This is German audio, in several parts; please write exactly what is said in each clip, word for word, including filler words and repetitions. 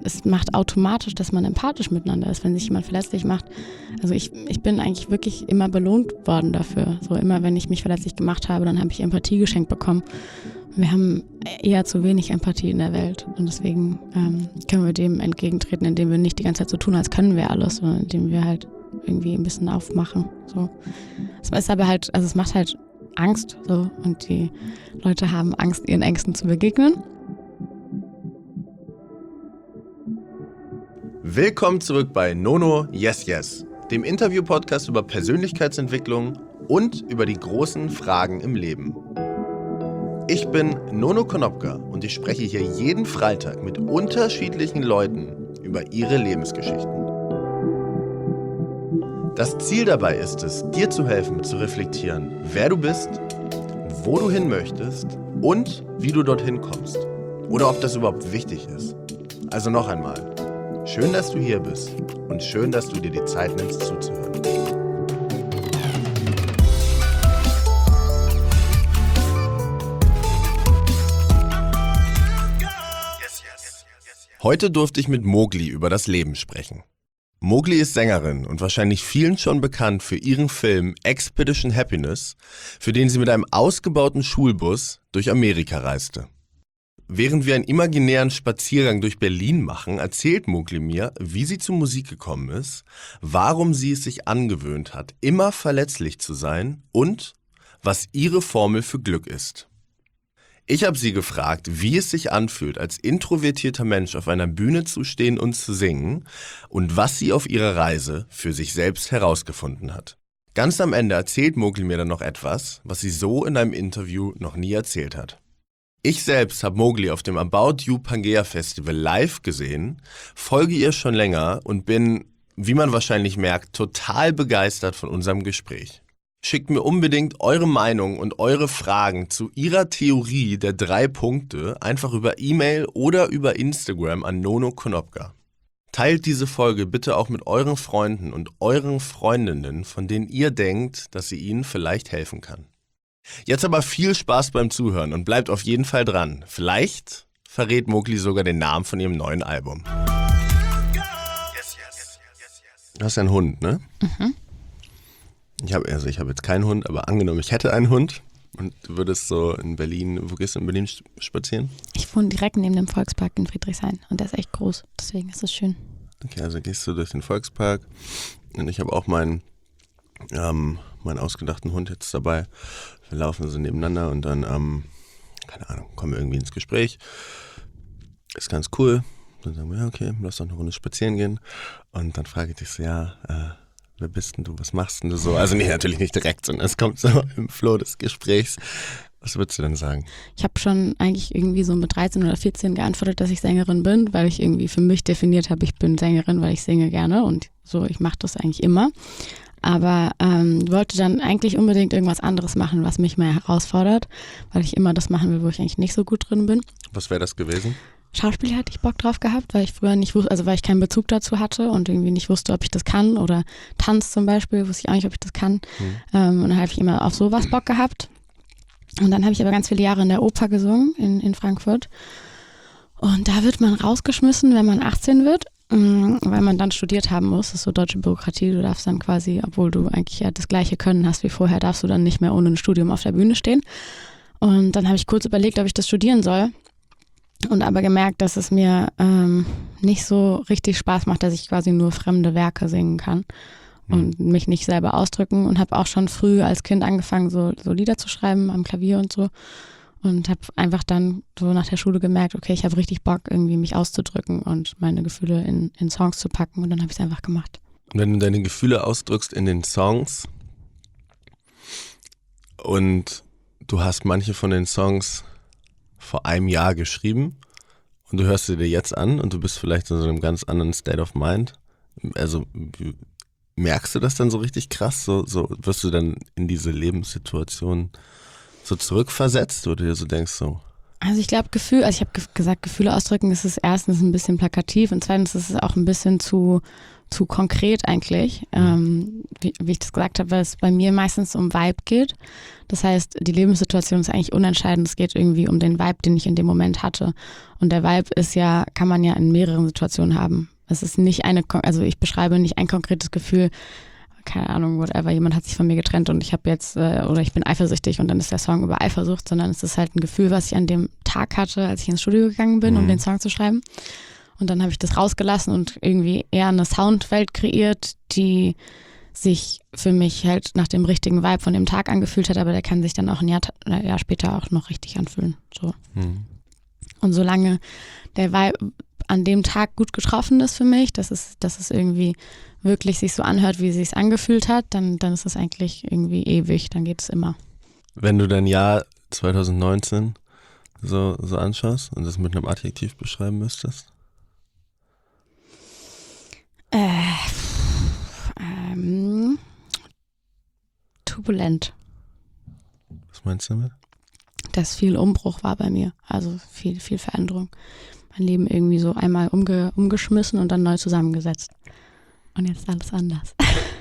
es macht automatisch, dass man empathisch miteinander ist, wenn sich jemand verletzlich macht. Also ich, ich bin eigentlich wirklich immer belohnt worden dafür. So immer, wenn ich mich verletzlich gemacht habe, dann habe ich Empathie geschenkt bekommen. Wir haben eher zu wenig Empathie in der Welt und deswegen ähm, können wir dem entgegentreten, indem wir nicht die ganze Zeit so tun, als können wir alles, sondern indem wir halt irgendwie ein bisschen aufmachen. So. Es ist aber halt, also es macht halt Angst so und die Leute haben Angst, ihren Ängsten zu begegnen. Willkommen zurück bei Nono Yes Yes, dem Interview-Podcast über Persönlichkeitsentwicklung und über die großen Fragen im Leben. Ich bin Nono Konopka und ich spreche hier jeden Freitag mit unterschiedlichen Leuten über ihre Lebensgeschichten. Das Ziel dabei ist es, dir zu helfen, zu reflektieren, wer du bist, wo du hin möchtest und wie du dorthin kommst. Oder ob das überhaupt wichtig ist. Also noch einmal, schön, dass du hier bist und schön, dass du dir die Zeit nimmst, zuzuhören. Heute durfte ich mit Mowgli über das Leben sprechen. Mowgli ist Sängerin und wahrscheinlich vielen schon bekannt für ihren Film Expedition Happiness, für den sie mit einem ausgebauten Schulbus durch Amerika reiste. Während wir einen imaginären Spaziergang durch Berlin machen, erzählt Mowgli mir, wie sie zur Musik gekommen ist, warum sie es sich angewöhnt hat, immer verletzlich zu sein und was ihre Formel für Glück ist. Ich habe sie gefragt, wie es sich anfühlt, als introvertierter Mensch auf einer Bühne zu stehen und zu singen und was sie auf ihrer Reise für sich selbst herausgefunden hat. Ganz am Ende erzählt Mowgli mir dann noch etwas, was sie so in einem Interview noch nie erzählt hat. Ich selbst habe Mowgli auf dem About You Pangea Festival live gesehen, folge ihr schon länger und bin, wie man wahrscheinlich merkt, total begeistert von unserem Gespräch. Schickt mir unbedingt eure Meinung und eure Fragen zu ihrer Theorie der drei Punkte einfach über E-Mail oder über Instagram an Nono Konopka. Teilt diese Folge bitte auch mit euren Freunden und euren Freundinnen, von denen ihr denkt, dass sie ihnen vielleicht helfen kann. Jetzt aber viel Spaß beim Zuhören und bleibt auf jeden Fall dran. Vielleicht verrät Mowgli sogar den Namen von ihrem neuen Album. Du hast ja einen Hund, ne? Mhm. Ich habe also ich habe jetzt keinen Hund, aber angenommen, ich hätte einen Hund und du würdest so in Berlin, wo gehst du in Berlin spazieren? Ich wohne direkt neben dem Volkspark in Friedrichshain und der ist echt groß, deswegen ist es schön. Okay, also gehst du durch den Volkspark und ich habe auch meinen, ähm, meinen ausgedachten Hund jetzt dabei. Wir laufen so nebeneinander und dann, ähm, keine Ahnung, kommen wir irgendwie ins Gespräch. Ist ganz cool. Dann sagen wir, ja okay, lass doch eine Runde spazieren gehen. Und dann frage ich dich so, ja, äh, wer bist denn du, was machst denn du so? Also nee, natürlich nicht direkt, sondern es kommt so im Flow des Gesprächs. Was würdest du denn sagen? Ich habe schon eigentlich irgendwie so mit dreizehn oder vierzehn geantwortet, dass ich Sängerin bin, weil ich irgendwie für mich definiert habe, ich bin Sängerin, weil ich singe gerne und so, ich mache das eigentlich immer. Aber ähm, wollte dann eigentlich unbedingt irgendwas anderes machen, was mich mehr herausfordert, weil ich immer das machen will, wo ich eigentlich nicht so gut drin bin. Was wäre das gewesen? Schauspiel hatte ich Bock drauf gehabt, weil ich früher nicht wusste, also weil ich keinen Bezug dazu hatte und irgendwie nicht wusste, ob ich das kann, oder Tanz zum Beispiel, wusste ich auch nicht, ob ich das kann. Mhm. Ähm, und dann habe ich immer auf sowas Bock gehabt. Und dann habe ich aber ganz viele Jahre in der Oper gesungen in, in Frankfurt. Und da wird man rausgeschmissen, wenn man achtzehn wird, mh, weil man dann studiert haben muss. Das ist so deutsche Bürokratie. Du darfst dann quasi, obwohl du eigentlich ja das gleiche Können hast wie vorher, darfst du dann nicht mehr ohne ein Studium auf der Bühne stehen. Und dann habe ich kurz überlegt, ob ich das studieren soll. Und aber gemerkt, dass es mir ähm, nicht so richtig Spaß macht, dass ich quasi nur fremde Werke singen kann und mhm. mich nicht selber ausdrücken. Und habe auch schon früh als Kind angefangen, so, so Lieder zu schreiben am Klavier und so. Und habe einfach dann so nach der Schule gemerkt, okay, ich habe richtig Bock, irgendwie mich auszudrücken und meine Gefühle in, in Songs zu packen. Und dann habe ich es einfach gemacht. Wenn du deine Gefühle ausdrückst in den Songs und du hast manche von den Songs vor einem Jahr geschrieben und du hörst sie dir jetzt an und du bist vielleicht in so einem ganz anderen State of Mind. Also merkst du das dann so richtig krass? So, so wirst du dann in diese Lebenssituation so zurückversetzt, wo du dir so denkst so? Also ich glaube Gefühl, also ich habe ge- gesagt, Gefühle ausdrücken, das ist erstens ein bisschen plakativ und zweitens ist es auch ein bisschen zu zu konkret eigentlich. Ähm, wie, wie ich das gesagt habe, weil es bei mir meistens um Vibe geht. Das heißt, die Lebenssituation ist eigentlich unentscheidend. Es geht irgendwie um den Vibe, den ich in dem Moment hatte. Und der Vibe ist ja, kann man ja in mehreren Situationen haben. Es ist nicht eine, also ich beschreibe nicht ein konkretes Gefühl, keine Ahnung, whatever, jemand hat sich von mir getrennt und ich habe jetzt, äh, oder ich bin eifersüchtig und dann ist der Song über Eifersucht, sondern es ist halt ein Gefühl, was ich an dem Tag hatte, als ich ins Studio gegangen bin, mhm. um den Song zu schreiben. Und dann habe ich das rausgelassen und irgendwie eher eine Soundwelt kreiert, die sich für mich halt nach dem richtigen Vibe von dem Tag angefühlt hat, aber der kann sich dann auch ein Jahr, ein Jahr später auch noch richtig anfühlen. So. Mhm. Und solange der Vibe an dem Tag gut getroffen ist für mich, dass es, dass es irgendwie wirklich sich so anhört, wie es sich angefühlt hat, dann, dann ist es eigentlich irgendwie ewig, dann geht es immer. Wenn du dein Jahr zwanzig neunzehn so, so anschaust und das mit einem Adjektiv beschreiben müsstest? Äh, ähm, turbulent. Was meinst du damit? Dass viel Umbruch war bei mir, also viel, viel Veränderung. Mein Leben irgendwie so einmal umge, umgeschmissen und dann neu zusammengesetzt. Und jetzt ist alles anders.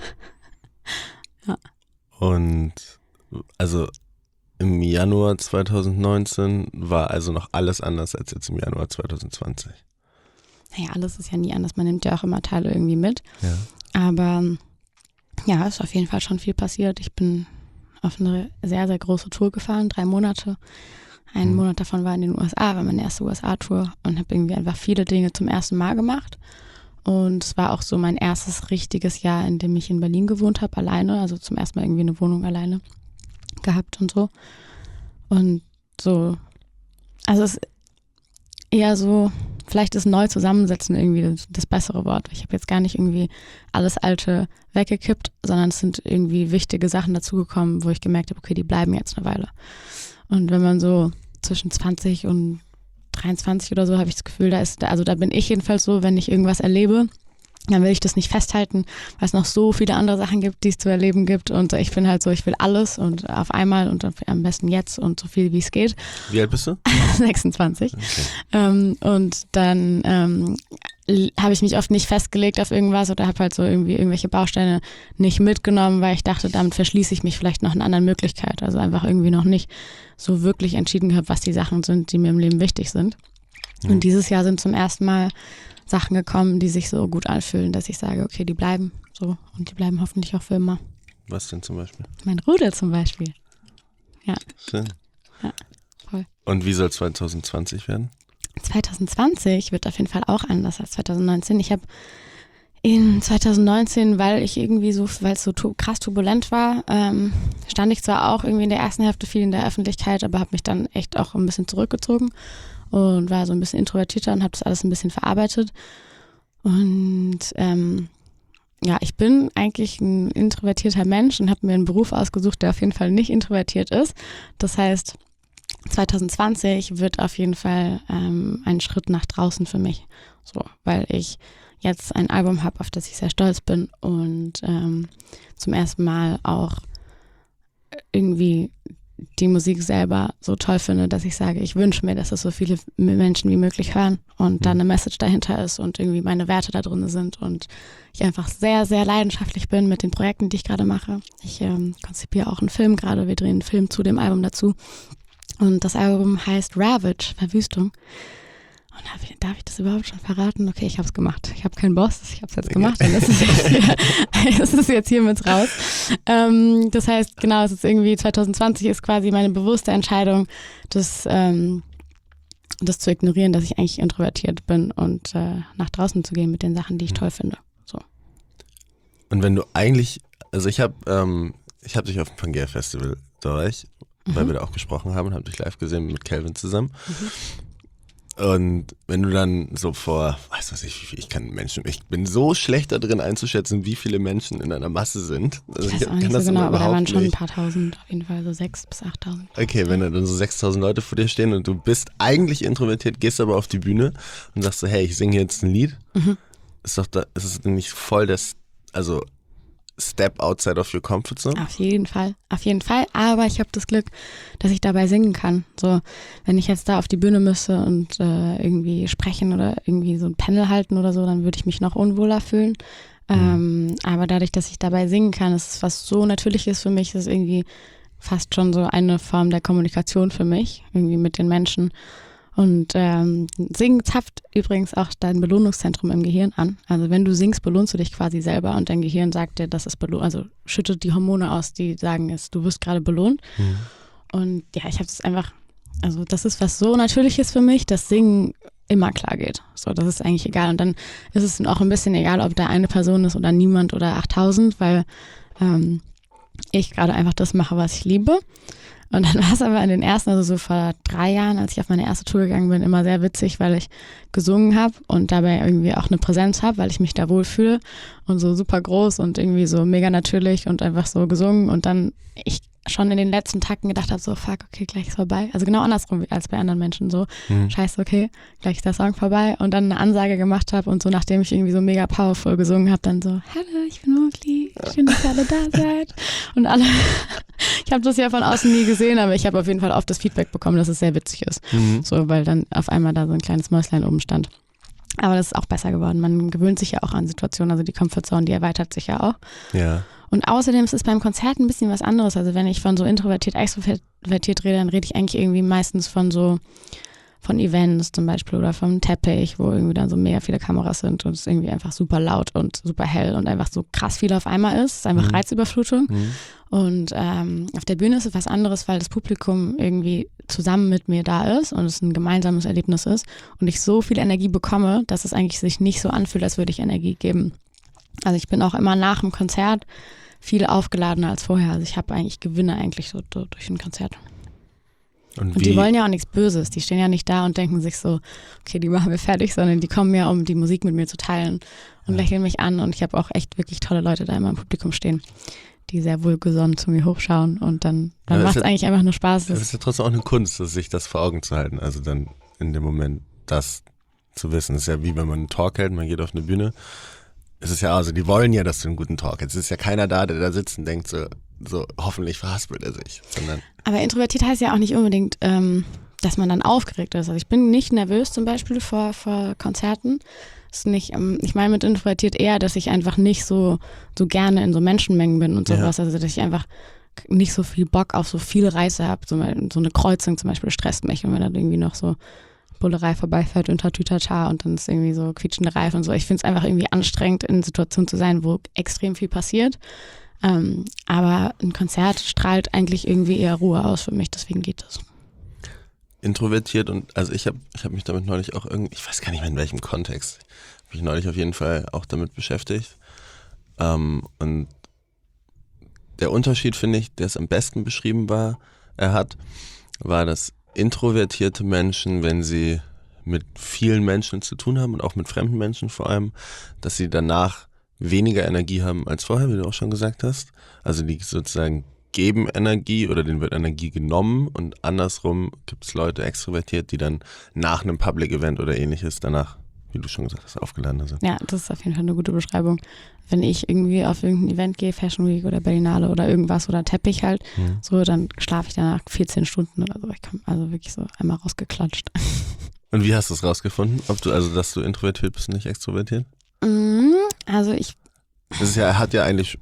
Ja. Und also im Januar zwanzig neunzehn war also noch alles anders als jetzt im Januar zwanzig zwanzig. Naja, alles ist ja nie anders. Man nimmt ja auch immer Teile irgendwie mit. Ja. Aber ja, ist auf jeden Fall schon viel passiert. Ich bin auf eine sehr, sehr große Tour gefahren, drei Monate. Ein hm. Monat davon war in den U S A, war meine erste U S A-Tour und habe irgendwie einfach viele Dinge zum ersten Mal gemacht. Und es war auch so mein erstes richtiges Jahr, in dem ich in Berlin gewohnt habe, alleine. Also zum ersten Mal irgendwie eine Wohnung alleine gehabt und so. Und so, also es ist eher so, vielleicht ist neu zusammensetzen irgendwie das, das bessere Wort. Ich habe jetzt gar nicht irgendwie alles Alte weggekippt, sondern es sind irgendwie wichtige Sachen dazugekommen, wo ich gemerkt habe, okay, die bleiben jetzt eine Weile. Und wenn man so zwischen zwanzig und dreiundzwanzig oder so, habe ich das Gefühl, da ist, also da bin ich jedenfalls so, wenn ich irgendwas erlebe, dann will ich das nicht festhalten, weil es noch so viele andere Sachen gibt, die es zu erleben gibt. Und ich bin halt so, ich will alles und auf einmal und am besten jetzt und so viel, wie es geht. Wie alt bist du? sechsundzwanzig. Okay. Ähm, und dann ähm, habe ich mich oft nicht festgelegt auf irgendwas oder habe halt so irgendwie irgendwelche Bausteine nicht mitgenommen, weil ich dachte, damit verschließe ich mich vielleicht noch einer anderen Möglichkeit. Also einfach irgendwie noch nicht so wirklich entschieden gehabt, was die Sachen sind, die mir im Leben wichtig sind. Mhm. Und dieses Jahr sind zum ersten Mal Sachen gekommen, die sich so gut anfühlen, dass ich sage, okay, die bleiben so und die bleiben hoffentlich auch für immer. Was denn zum Beispiel? Mein Rudel zum Beispiel. Ja. Schön. Ja, voll. Und wie soll zwanzig zwanzig werden? zwanzig zwanzig wird auf jeden Fall auch anders als zwanzig neunzehn. Ich habe in zwanzig neunzehn, weil ich irgendwie so, weil es so tu- krass turbulent war, ähm, stand ich zwar auch irgendwie in der ersten Hälfte viel in der Öffentlichkeit, aber habe mich dann echt auch ein bisschen zurückgezogen und war so ein bisschen introvertierter und habe das alles ein bisschen verarbeitet. Und ähm, ja, ich bin eigentlich ein introvertierter Mensch und habe mir einen Beruf ausgesucht, der auf jeden Fall nicht introvertiert ist. Das heißt, zwanzig zwanzig wird auf jeden Fall ähm, ein Schritt nach draußen für mich, so, weil ich jetzt ein Album habe, auf das ich sehr stolz bin und ähm, zum ersten Mal auch irgendwie die Musik selber so toll finde, dass ich sage, ich wünsche mir, dass es so viele Menschen wie möglich hören und mhm. da eine Message dahinter ist und irgendwie meine Werte da drin sind und ich einfach sehr, sehr leidenschaftlich bin mit den Projekten, die ich gerade mache. Ich ähm, konzipiere auch einen Film gerade, wir drehen einen Film zu dem Album dazu und das Album heißt Ravage, Verwüstung. Und darf ich, darf ich das überhaupt schon verraten? Okay, ich habe es gemacht. Ich habe keinen Boss, ich habe es jetzt gemacht. Und das ist jetzt, hier, das ist jetzt hiermit raus. Ähm, das heißt, genau, es ist irgendwie zwanzig zwanzig ist quasi meine bewusste Entscheidung, das, ähm, das zu ignorieren, dass ich eigentlich introvertiert bin und äh, nach draußen zu gehen mit den Sachen, die ich toll finde. So. Und wenn du eigentlich, also ich habe ähm, ich habe dich auf dem Pangea Festival da war ich, mhm. weil wir da auch gesprochen haben und habe dich live gesehen mit Calvin zusammen. Mhm. Und wenn du dann so vor, weiß was ich, wie viel, ich kann Menschen, ich bin so schlecht da drin einzuschätzen, wie viele Menschen in einer Masse sind. Also ich weiß ich auch nicht kann so genau, aber da waren schon nicht. ein paar tausend, auf jeden Fall so sechs bis achttausend. Okay, wenn da dann so sechstausend Leute vor dir stehen und du bist eigentlich introvertiert, gehst aber auf die Bühne und sagst so, hey, ich singe jetzt ein Lied, mhm. ist doch da, ist es nicht voll das, also Step outside of your comfort zone? Auf jeden Fall, auf jeden Fall. Aber ich habe das Glück, dass ich dabei singen kann. So, wenn ich jetzt da auf die Bühne müsste und äh, irgendwie sprechen oder irgendwie so ein Panel halten oder so, dann würde ich mich noch unwohler fühlen. Ähm, aber dadurch, dass ich dabei singen kann, ist es was so Natürliches für mich, ist irgendwie fast schon so eine Form der Kommunikation für mich, irgendwie mit den Menschen. Und ähm, Singen zapft übrigens auch dein Belohnungszentrum im Gehirn an. Also wenn du singst, belohnst du dich quasi selber und dein Gehirn sagt dir, das ist belohnt, also schüttet die Hormone aus, die sagen, ist, du wirst gerade belohnt. Mhm. Und ja, ich habe das einfach, also das ist was so Natürliches für mich, dass Singen immer klar geht. So, das ist eigentlich egal. Und dann ist es auch ein bisschen egal, ob da eine Person ist oder niemand oder achttausend, weil ähm, ich gerade einfach das mache, was ich liebe. Und dann war es aber in den ersten, also so vor drei Jahren, als ich auf meine erste Tour gegangen bin, immer sehr witzig, weil ich gesungen habe und dabei irgendwie auch eine Präsenz habe, weil ich mich da wohlfühle und so super groß und irgendwie so mega natürlich und einfach so gesungen und dann ich schon in den letzten Takten gedacht habe, so fuck, okay, gleich ist vorbei. Also genau andersrum als bei anderen Menschen so, mhm. scheiße, okay, gleich ist der Song vorbei und dann eine Ansage gemacht habe und so, nachdem ich irgendwie so mega powerful gesungen habe, dann so, hallo, ich bin Mogli, schön, dass ihr alle da seid. Und alle, ich habe das ja von außen nie gesehen, aber ich habe auf jeden Fall oft das Feedback bekommen, dass es sehr witzig ist. Mhm. So, weil dann auf einmal da so ein kleines Mäuslein oben stand. Aber das ist auch besser geworden. Man gewöhnt sich ja auch an Situationen, also die Comfortzone, die erweitert sich ja auch. Ja. Und außerdem ist es beim Konzert ein bisschen was anderes. Also wenn ich von so introvertiert, extrovertiert rede, dann rede ich eigentlich irgendwie meistens von so, von Events zum Beispiel oder vom Teppich, wo irgendwie dann so mega viele Kameras sind und es irgendwie einfach super laut und super hell und einfach so krass viel auf einmal ist. Es ist einfach mhm. Reizüberflutung. Mhm. Und ähm, auf der Bühne ist es was anderes, weil das Publikum irgendwie zusammen mit mir da ist und es ein gemeinsames Erlebnis ist und ich so viel Energie bekomme, dass es eigentlich sich nicht so anfühlt, als würde ich Energie geben. Also ich bin auch immer nach dem Konzert viel aufgeladener als vorher. Also ich habe eigentlich, gewinne eigentlich so durch ein Konzert. Und, und die wollen ja auch nichts Böses. Die stehen ja nicht da und denken sich so, okay, die machen wir fertig, sondern die kommen ja, um die Musik mit mir zu teilen und ja. lächeln mich an. Und ich habe auch echt wirklich tolle Leute da immer im Publikum stehen, die sehr wohlgesonnen zu mir hochschauen. Und dann, dann ja, macht es ja, eigentlich einfach nur Spaß. Das ist ja trotzdem auch eine Kunst, sich das vor Augen zu halten. Also dann in dem Moment das zu wissen. Das ist ja wie wenn man einen Talk hält, man geht auf eine Bühne. Es ist ja, also die wollen ja, dass du einen guten Talk hättest. Es ist ja keiner da, der da sitzt und denkt so, so hoffentlich verhaspelt er sich. Sondern aber introvertiert heißt ja auch nicht unbedingt, ähm, dass man dann aufgeregt ist. Also ich bin nicht nervös zum Beispiel vor, vor Konzerten. Ist nicht, ähm, ich meine mit introvertiert eher, dass ich einfach nicht so, so gerne in so Menschenmengen bin und sowas. Ja. Also dass ich einfach nicht so viel Bock auf so viele Reise habe. So, so eine Kreuzung zum Beispiel stresst mich, und wenn dann irgendwie noch so Bullerei vorbeifährt und Tatütata und dann ist irgendwie so quietschende Reifen und so. Ich finde es einfach irgendwie anstrengend, in Situationen zu sein, wo extrem viel passiert. Ähm, aber ein Konzert strahlt eigentlich irgendwie eher Ruhe aus für mich, deswegen geht das. Introvertiert und, also ich habe ich hab mich damit neulich auch irgendwie, ich weiß gar nicht mehr in welchem Kontext, habe mich neulich auf jeden Fall auch damit beschäftigt. Ähm, und der Unterschied, finde ich, der es am besten beschrieben war, er hat, war, dass introvertierte Menschen, wenn sie mit vielen Menschen zu tun haben und auch mit fremden Menschen vor allem, dass sie danach weniger Energie haben als vorher, wie du auch schon gesagt hast. Also die sozusagen geben Energie oder denen wird Energie genommen und andersrum gibt es Leute extrovertiert, die dann nach einem Public Event oder ähnliches danach, wie du schon gesagt hast, aufgeladen sind. Ja, das ist auf jeden Fall eine gute Beschreibung. Wenn ich irgendwie auf irgendein Event gehe, Fashion Week oder Berlinale oder irgendwas oder Teppich halt, mhm. so, dann schlafe ich danach vierzehn Stunden oder so. Ich komme also wirklich so einmal rausgeklatscht. Und wie hast du es rausgefunden? Ob du, also dass du introvertiert bist und nicht extrovertiert? Also ich... Das ist ja, hat ja eigentlich...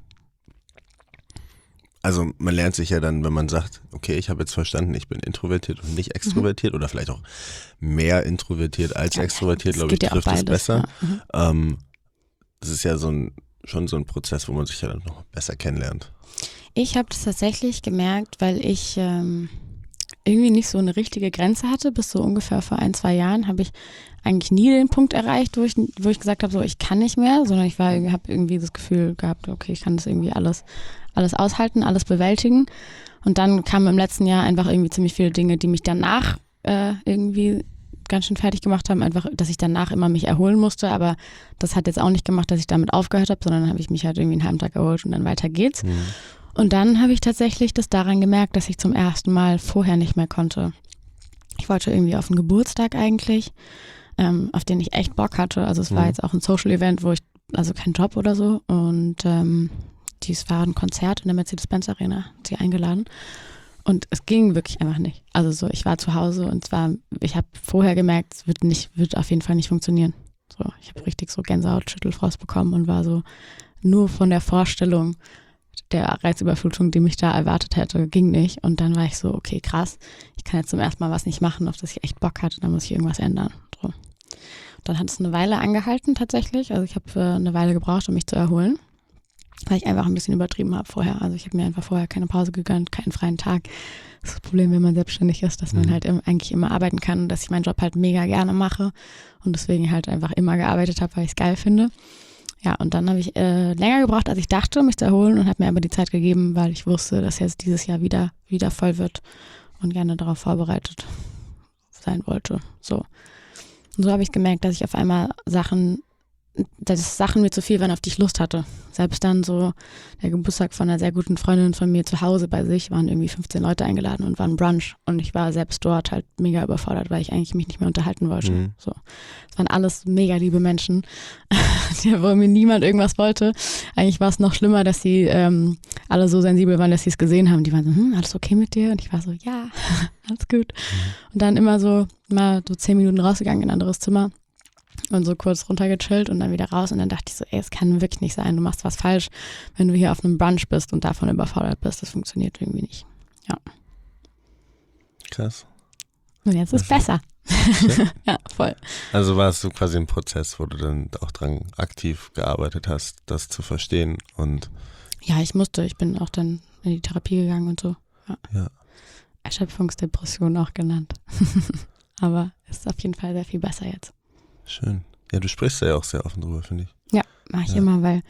Also man lernt sich ja dann, wenn man sagt, okay, ich habe jetzt verstanden, ich bin introvertiert und nicht extrovertiert mhm. oder vielleicht auch mehr introvertiert als ja, extrovertiert, glaube ich, ja trifft es besser. Ja. Mhm. Ähm, das ist ja so ein, schon so ein Prozess, wo man sich ja dann noch besser kennenlernt. Ich habe das tatsächlich gemerkt, weil ich ähm, irgendwie nicht so eine richtige Grenze hatte. Bis so ungefähr vor ein, zwei Jahren habe ich eigentlich nie den Punkt erreicht, wo ich, wo ich gesagt habe, so ich kann nicht mehr, sondern ich war, habe irgendwie das Gefühl gehabt, okay, ich kann das irgendwie alles alles aushalten, alles bewältigen. Und dann kamen im letzten Jahr einfach irgendwie ziemlich viele Dinge, die mich danach äh, irgendwie ganz schön fertig gemacht haben. Einfach, dass ich danach immer mich erholen musste. Aber das hat jetzt auch nicht gemacht, dass ich damit aufgehört habe, sondern dann habe ich mich halt irgendwie einen halben Tag erholt und dann weiter geht's. Mhm. Und dann habe ich tatsächlich das daran gemerkt, dass ich zum ersten Mal vorher nicht mehr konnte. Ich wollte irgendwie auf einen Geburtstag eigentlich, ähm, auf den ich echt Bock hatte. Also es mhm. war jetzt auch ein Social-Event, wo ich, also kein Job oder so. Und ähm, dies war ein Konzert in der Mercedes-Benz Arena, hat sie eingeladen und es ging wirklich einfach nicht. Also so, ich war zu Hause und zwar, ich habe vorher gemerkt, es wird nicht, wird auf jeden Fall nicht funktionieren. So, ich habe richtig so Gänsehaut, Schüttelfrost bekommen und war so nur von der Vorstellung der Reizüberflutung, die mich da erwartet hätte, ging nicht. Und dann war ich so, okay, krass, ich kann jetzt zum ersten Mal was nicht machen, auf das ich echt Bock hatte, dann muss ich irgendwas ändern. So. Dann hat es eine Weile angehalten tatsächlich. Also ich habe äh, eine Weile gebraucht, um mich zu erholen, weil ich einfach ein bisschen übertrieben habe vorher. Also ich habe mir einfach vorher keine Pause gegönnt, keinen freien Tag. Das ist das Problem, wenn man selbstständig ist, dass man Mhm. halt im, eigentlich immer arbeiten kann und dass ich meinen Job halt mega gerne mache und deswegen halt einfach immer gearbeitet habe, weil ich es geil finde. Ja, und dann habe ich äh, länger gebraucht, als ich dachte, um mich zu erholen und habe mir aber die Zeit gegeben, weil ich wusste, dass jetzt dieses Jahr wieder, wieder voll wird und gerne darauf vorbereitet sein wollte. So. Und so habe ich gemerkt, dass ich auf einmal Sachen, dass Sachen mir zu viel waren, auf die ich Lust hatte. Selbst dann so der Geburtstag von einer sehr guten Freundin von mir zu Hause bei sich, waren irgendwie fünfzehn Leute eingeladen und waren Brunch. Und ich war selbst dort halt mega überfordert, weil ich eigentlich mich nicht mehr unterhalten wollte. Mhm. So. Es waren alles mega liebe Menschen, wo mir niemand irgendwas wollte. Eigentlich war es noch schlimmer, dass sie ähm, alle so sensibel waren, dass sie es gesehen haben. Die waren so, hm, alles okay mit dir? Und ich war so, ja, alles gut. Und dann immer so, mal so zehn Minuten rausgegangen in ein anderes Zimmer. Und so kurz runtergechillt und dann wieder raus. Und dann dachte ich so, ey, es kann wirklich nicht sein. Du machst was falsch, wenn du hier auf einem Brunch bist und davon überfordert bist. Das funktioniert irgendwie nicht. Ja. Krass. Und jetzt ist es besser. Ja, voll. Also war es so quasi ein Prozess, wo du dann auch dran aktiv gearbeitet hast, das zu verstehen und Ja, ich musste. Ich bin auch dann in die Therapie gegangen und so. Ja. ja. Erschöpfungsdepression auch genannt. Aber es ist auf jeden Fall sehr viel besser jetzt. Schön. Ja, du sprichst da ja auch sehr offen drüber, finde ich. Ja, mache ich Ja. immer, weil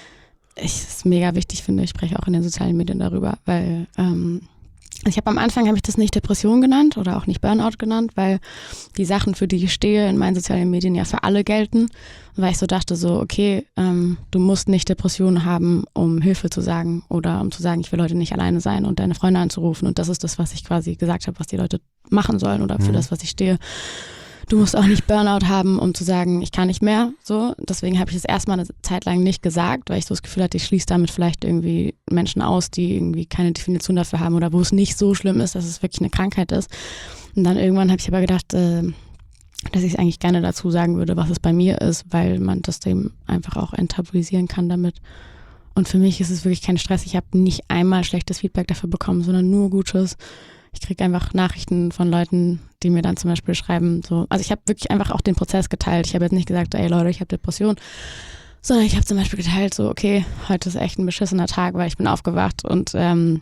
ich es mega wichtig finde. Ich spreche auch in den sozialen Medien darüber, weil ähm, ich habe am Anfang habe ich das nicht Depression genannt oder auch nicht Burnout genannt, weil die Sachen, für die ich stehe in meinen sozialen Medien ja für alle gelten. Und weil ich so dachte so, okay, ähm, du musst nicht Depressionen haben, um Hilfe zu sagen oder um zu sagen, ich will heute nicht alleine sein und deine Freunde anzurufen. Und das ist das, was ich quasi gesagt habe, was die Leute machen sollen oder für Mhm. das, was ich stehe. Du musst auch nicht Burnout haben, um zu sagen, ich kann nicht mehr. So, deswegen habe ich es erstmal eine Zeit lang nicht gesagt, weil ich so das Gefühl hatte, ich schließe damit vielleicht irgendwie Menschen aus, die irgendwie keine Definition dafür haben oder wo es nicht so schlimm ist, dass es wirklich eine Krankheit ist. Und dann irgendwann habe ich aber gedacht, äh, dass ich es eigentlich gerne dazu sagen würde, was es bei mir ist, weil man das dem einfach auch enttabuisieren kann damit. Und für mich ist es wirklich kein Stress. Ich habe nicht einmal schlechtes Feedback dafür bekommen, sondern nur Gutes. Ich kriege einfach Nachrichten von Leuten, die mir dann zum Beispiel schreiben, so, also ich habe wirklich einfach auch den Prozess geteilt. Ich habe jetzt nicht gesagt, ey Leute, ich habe Depression, sondern ich habe zum Beispiel geteilt, so, okay, heute ist echt ein beschissener Tag, weil ich bin aufgewacht und ähm,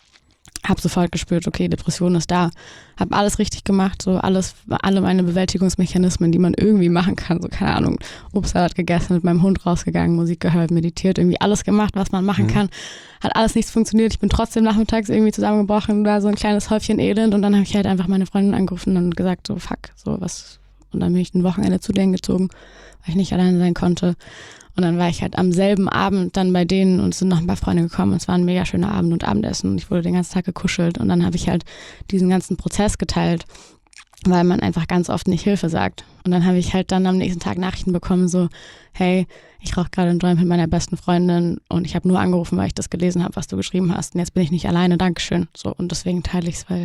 habe sofort gespürt, okay, Depression ist da. Habe alles richtig gemacht, so alles, alle meine Bewältigungsmechanismen, die man irgendwie machen kann, so keine Ahnung, Obstsalat gegessen, mit meinem Hund rausgegangen, Musik gehört, meditiert, irgendwie alles gemacht, was man machen Mhm. kann. Hat alles nichts funktioniert. Ich bin trotzdem nachmittags irgendwie zusammengebrochen, war so ein kleines Häufchen Elend und dann habe ich halt einfach meine Freundin angerufen und gesagt, so fuck, so was. Und dann bin ich ein Wochenende zu denen gezogen, weil ich nicht alleine sein konnte. Und dann war ich halt am selben Abend dann bei denen und es sind noch ein paar Freunde gekommen. Und es war ein mega schöner Abend und Abendessen und ich wurde den ganzen Tag gekuschelt. Und dann habe ich halt diesen ganzen Prozess geteilt, weil man einfach ganz oft nicht Hilfe sagt. Und dann habe ich halt dann am nächsten Tag Nachrichten bekommen, so, hey, ich rauche gerade einen Joint mit meiner besten Freundin und ich habe nur angerufen, weil ich das gelesen habe, was du geschrieben hast. Und jetzt bin ich nicht alleine, Dankeschön. So, und deswegen teile ich es, weil,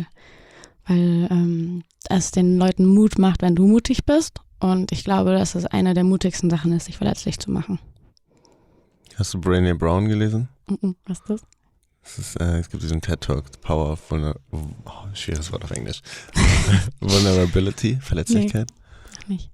weil ähm, es den Leuten Mut macht, wenn du mutig bist. Und ich glaube, dass es eine der mutigsten Sachen ist, sich verletzlich zu machen. Hast du Brené Brown gelesen? Mhm, was ist das? Es, ist, äh, es gibt diesen TED-Talk, The Power of Vulner oh, schweres Wort auf Englisch. Vulnerability, Verletzlichkeit. Ach nicht.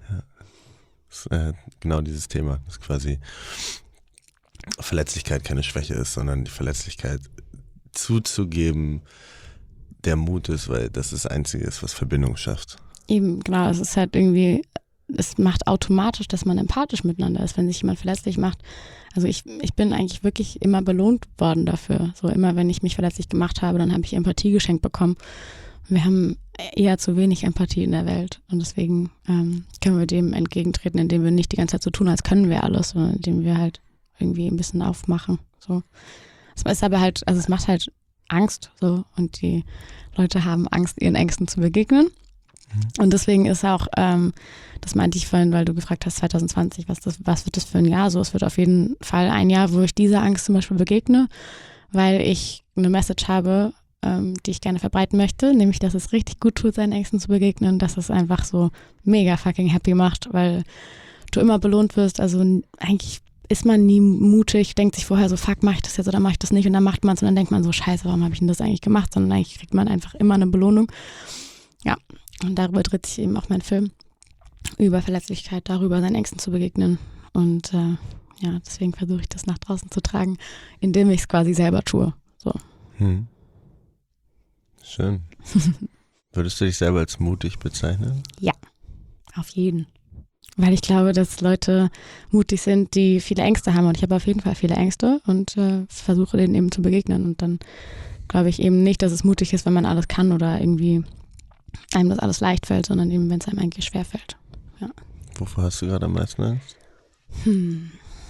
Das ist, äh, genau dieses Thema, dass quasi Verletzlichkeit keine Schwäche ist, sondern die Verletzlichkeit zuzugeben, der Mut ist, weil das das Einzige ist, was Verbindung schafft. Eben, genau, es ist halt irgendwie, es macht automatisch, dass man empathisch miteinander ist, wenn sich jemand verletzlich macht. Also ich, ich bin eigentlich wirklich immer belohnt worden dafür. So immer, wenn ich mich verletzlich gemacht habe, dann habe ich Empathie geschenkt bekommen. Wir haben eher zu wenig Empathie in der Welt und deswegen ähm, können wir dem entgegentreten, indem wir nicht die ganze Zeit so tun, als können wir alles, sondern indem wir halt irgendwie ein bisschen aufmachen. So. Es ist aber halt, also es macht halt Angst so und die Leute haben Angst, ihren Ängsten zu begegnen. Und deswegen ist auch, ähm, das meinte ich vorhin, weil du gefragt hast, zwanzig zwanzig, was, das, was wird das für ein Jahr? So, es wird auf jeden Fall ein Jahr, wo ich dieser Angst zum Beispiel begegne, weil ich eine Message habe, ähm, die ich gerne verbreiten möchte, nämlich, dass es richtig gut tut, seinen Ängsten zu begegnen, dass es einfach so mega fucking happy macht, weil du immer belohnt wirst. Also eigentlich ist man nie mutig, denkt sich vorher so, fuck, mach ich das jetzt oder mach ich das nicht? Und dann macht man es und dann denkt man so, scheiße, warum habe ich denn das eigentlich gemacht? Sondern eigentlich kriegt man einfach immer eine Belohnung. Ja, und darüber dreht sich eben auch mein Film. Über Verletzlichkeit, darüber seinen Ängsten zu begegnen. Und äh, ja, deswegen versuche ich das nach draußen zu tragen, indem ich es quasi selber tue. So. Hm. Schön. Würdest du dich selber als mutig bezeichnen? Ja, auf jeden. Weil ich glaube, dass Leute mutig sind, die viele Ängste haben. Und ich habe auf jeden Fall viele Ängste und äh, versuche denen eben zu begegnen. Und dann glaube ich eben nicht, dass es mutig ist, wenn man alles kann oder irgendwie einem das alles leicht fällt, sondern eben, wenn es einem eigentlich schwer fällt. Ja. Wovor hast du gerade am meisten Angst? Hm.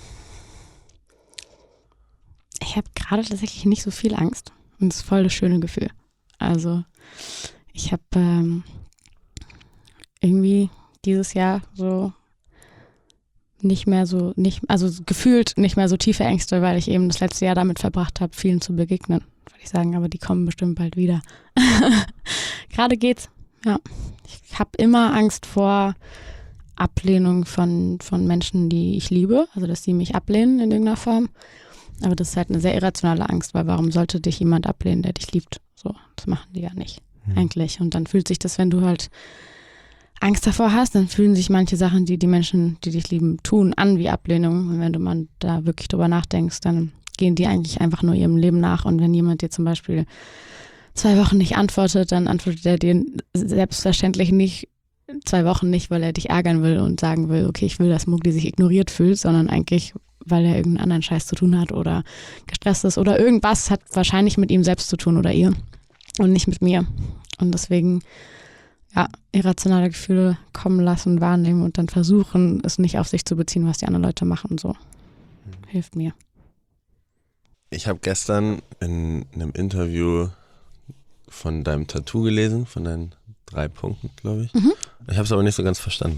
Ich habe gerade tatsächlich nicht so viel Angst. Und es ist voll das schöne Gefühl. Also ich habe ähm, irgendwie dieses Jahr so nicht mehr so, nicht, also gefühlt nicht mehr so tiefe Ängste, weil ich eben das letzte Jahr damit verbracht habe, vielen zu begegnen, würde ich sagen, aber die kommen bestimmt bald wieder. Gerade geht's, ja. Ich habe immer Angst vor Ablehnung von, von Menschen, die ich liebe, also dass sie mich ablehnen in irgendeiner Form. Aber das ist halt eine sehr irrationale Angst, weil warum sollte dich jemand ablehnen, der dich liebt? So, das machen die ja nicht, hm. eigentlich. Und dann fühlt sich das, wenn du halt Angst davor hast, dann fühlen sich manche Sachen, die die Menschen, die dich lieben, tun, an wie Ablehnung. Und wenn du mal da wirklich drüber nachdenkst, dann gehen die eigentlich einfach nur ihrem Leben nach. Und wenn jemand dir zum Beispiel zwei Wochen nicht antwortet, dann antwortet er dir selbstverständlich nicht zwei Wochen nicht, weil er dich ärgern will und sagen will, okay, ich will, dass Mowgli sich ignoriert fühlt, sondern eigentlich, weil er irgendeinen anderen Scheiß zu tun hat oder gestresst ist oder irgendwas hat wahrscheinlich mit ihm selbst zu tun oder ihr und nicht mit mir. Und deswegen ja, irrationale Gefühle kommen lassen, wahrnehmen und dann versuchen, es nicht auf sich zu beziehen, was die anderen Leute machen. So hilft mir. Ich habe gestern in einem Interview von deinem Tattoo gelesen, von deinen drei Punkten, glaube ich. Mhm. Ich habe es aber nicht so ganz verstanden.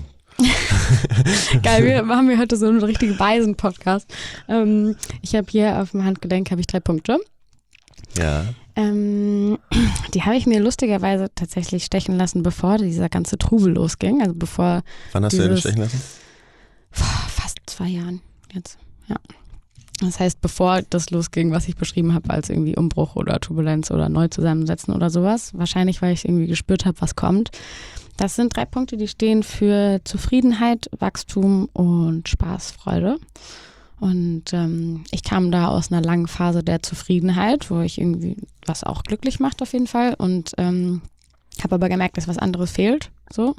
Geil, wir haben wir heute so einen richtigen Weisen-Podcast. Ähm, ich habe hier auf dem Handgelenk habe ich drei Punkte. Ja. Ähm, die habe ich mir lustigerweise tatsächlich stechen lassen, bevor dieser ganze Trubel losging. Also bevor. Wann hast dieses, du den stechen lassen? Fast zwei Jahren jetzt. Ja. Das heißt, bevor das losging, was ich beschrieben habe als irgendwie Umbruch oder Turbulenz oder Neuzusammensetzen oder sowas. Wahrscheinlich, weil ich irgendwie gespürt habe, was kommt. Das sind drei Punkte, die stehen für Zufriedenheit, Wachstum und Spaß, Freude. Und ähm, ich kam da aus einer langen Phase der Zufriedenheit, wo ich irgendwie, was auch glücklich macht auf jeden Fall. Und ähm, habe aber gemerkt, dass was anderes fehlt. So.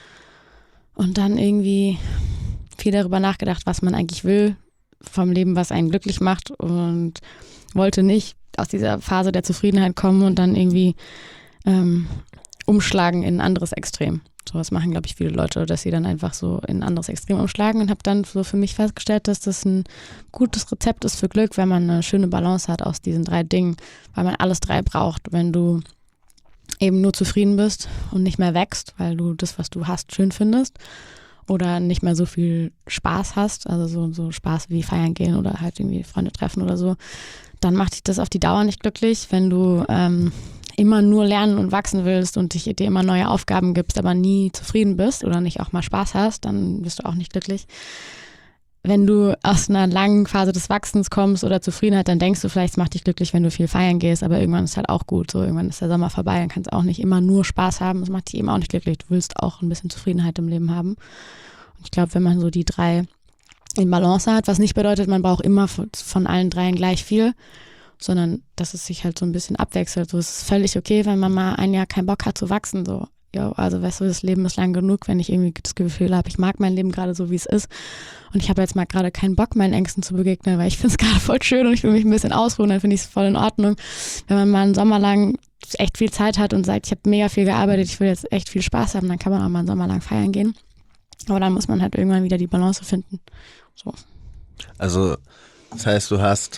Und dann irgendwie viel darüber nachgedacht, was man eigentlich will vom Leben, was einen glücklich macht. Und wollte nicht aus dieser Phase der Zufriedenheit kommen und dann irgendwie ähm, umschlagen in ein anderes Extrem. So was machen, glaube ich, viele Leute, dass sie dann einfach so in ein anderes Extrem umschlagen und habe dann so für mich festgestellt, dass das ein gutes Rezept ist für Glück, wenn man eine schöne Balance hat aus diesen drei Dingen, weil man alles drei braucht. Wenn du eben nur zufrieden bist und nicht mehr wächst, weil du das, was du hast, schön findest oder nicht mehr so viel Spaß hast, also so, so Spaß wie feiern gehen oder halt irgendwie Freunde treffen oder so, dann macht dich das auf die Dauer nicht glücklich. Wenn du ähm, immer nur lernen und wachsen willst und dich dir immer neue Aufgaben gibst, aber nie zufrieden bist oder nicht auch mal Spaß hast, dann bist du auch nicht glücklich. Wenn du aus einer langen Phase des Wachsens kommst oder Zufriedenheit, dann denkst du vielleicht, es macht dich glücklich, wenn du viel feiern gehst, aber irgendwann ist halt auch gut. So, irgendwann ist der Sommer vorbei, dann kannst du auch nicht immer nur Spaß haben. Es macht dich eben auch nicht glücklich. Du willst auch ein bisschen Zufriedenheit im Leben haben. Und ich glaube, wenn man so die drei in Balance hat, was nicht bedeutet, man braucht immer von allen dreien gleich viel, sondern dass es sich halt so ein bisschen abwechselt. So, es ist völlig okay, wenn man mal ein Jahr keinen Bock hat zu wachsen. So, jo, also weißt du, das Leben ist lang genug, wenn ich irgendwie das Gefühl habe, ich mag mein Leben gerade so, wie es ist. Und ich habe jetzt mal gerade keinen Bock, meinen Ängsten zu begegnen, weil ich finde es gerade voll schön und ich will mich ein bisschen ausruhen, dann finde ich es voll in Ordnung. Wenn man mal einen Sommer lang echt viel Zeit hat und sagt, ich habe mega viel gearbeitet, ich will jetzt echt viel Spaß haben, dann kann man auch mal einen Sommer lang feiern gehen. Aber dann muss man halt irgendwann wieder die Balance finden. So. Also, das heißt, du hast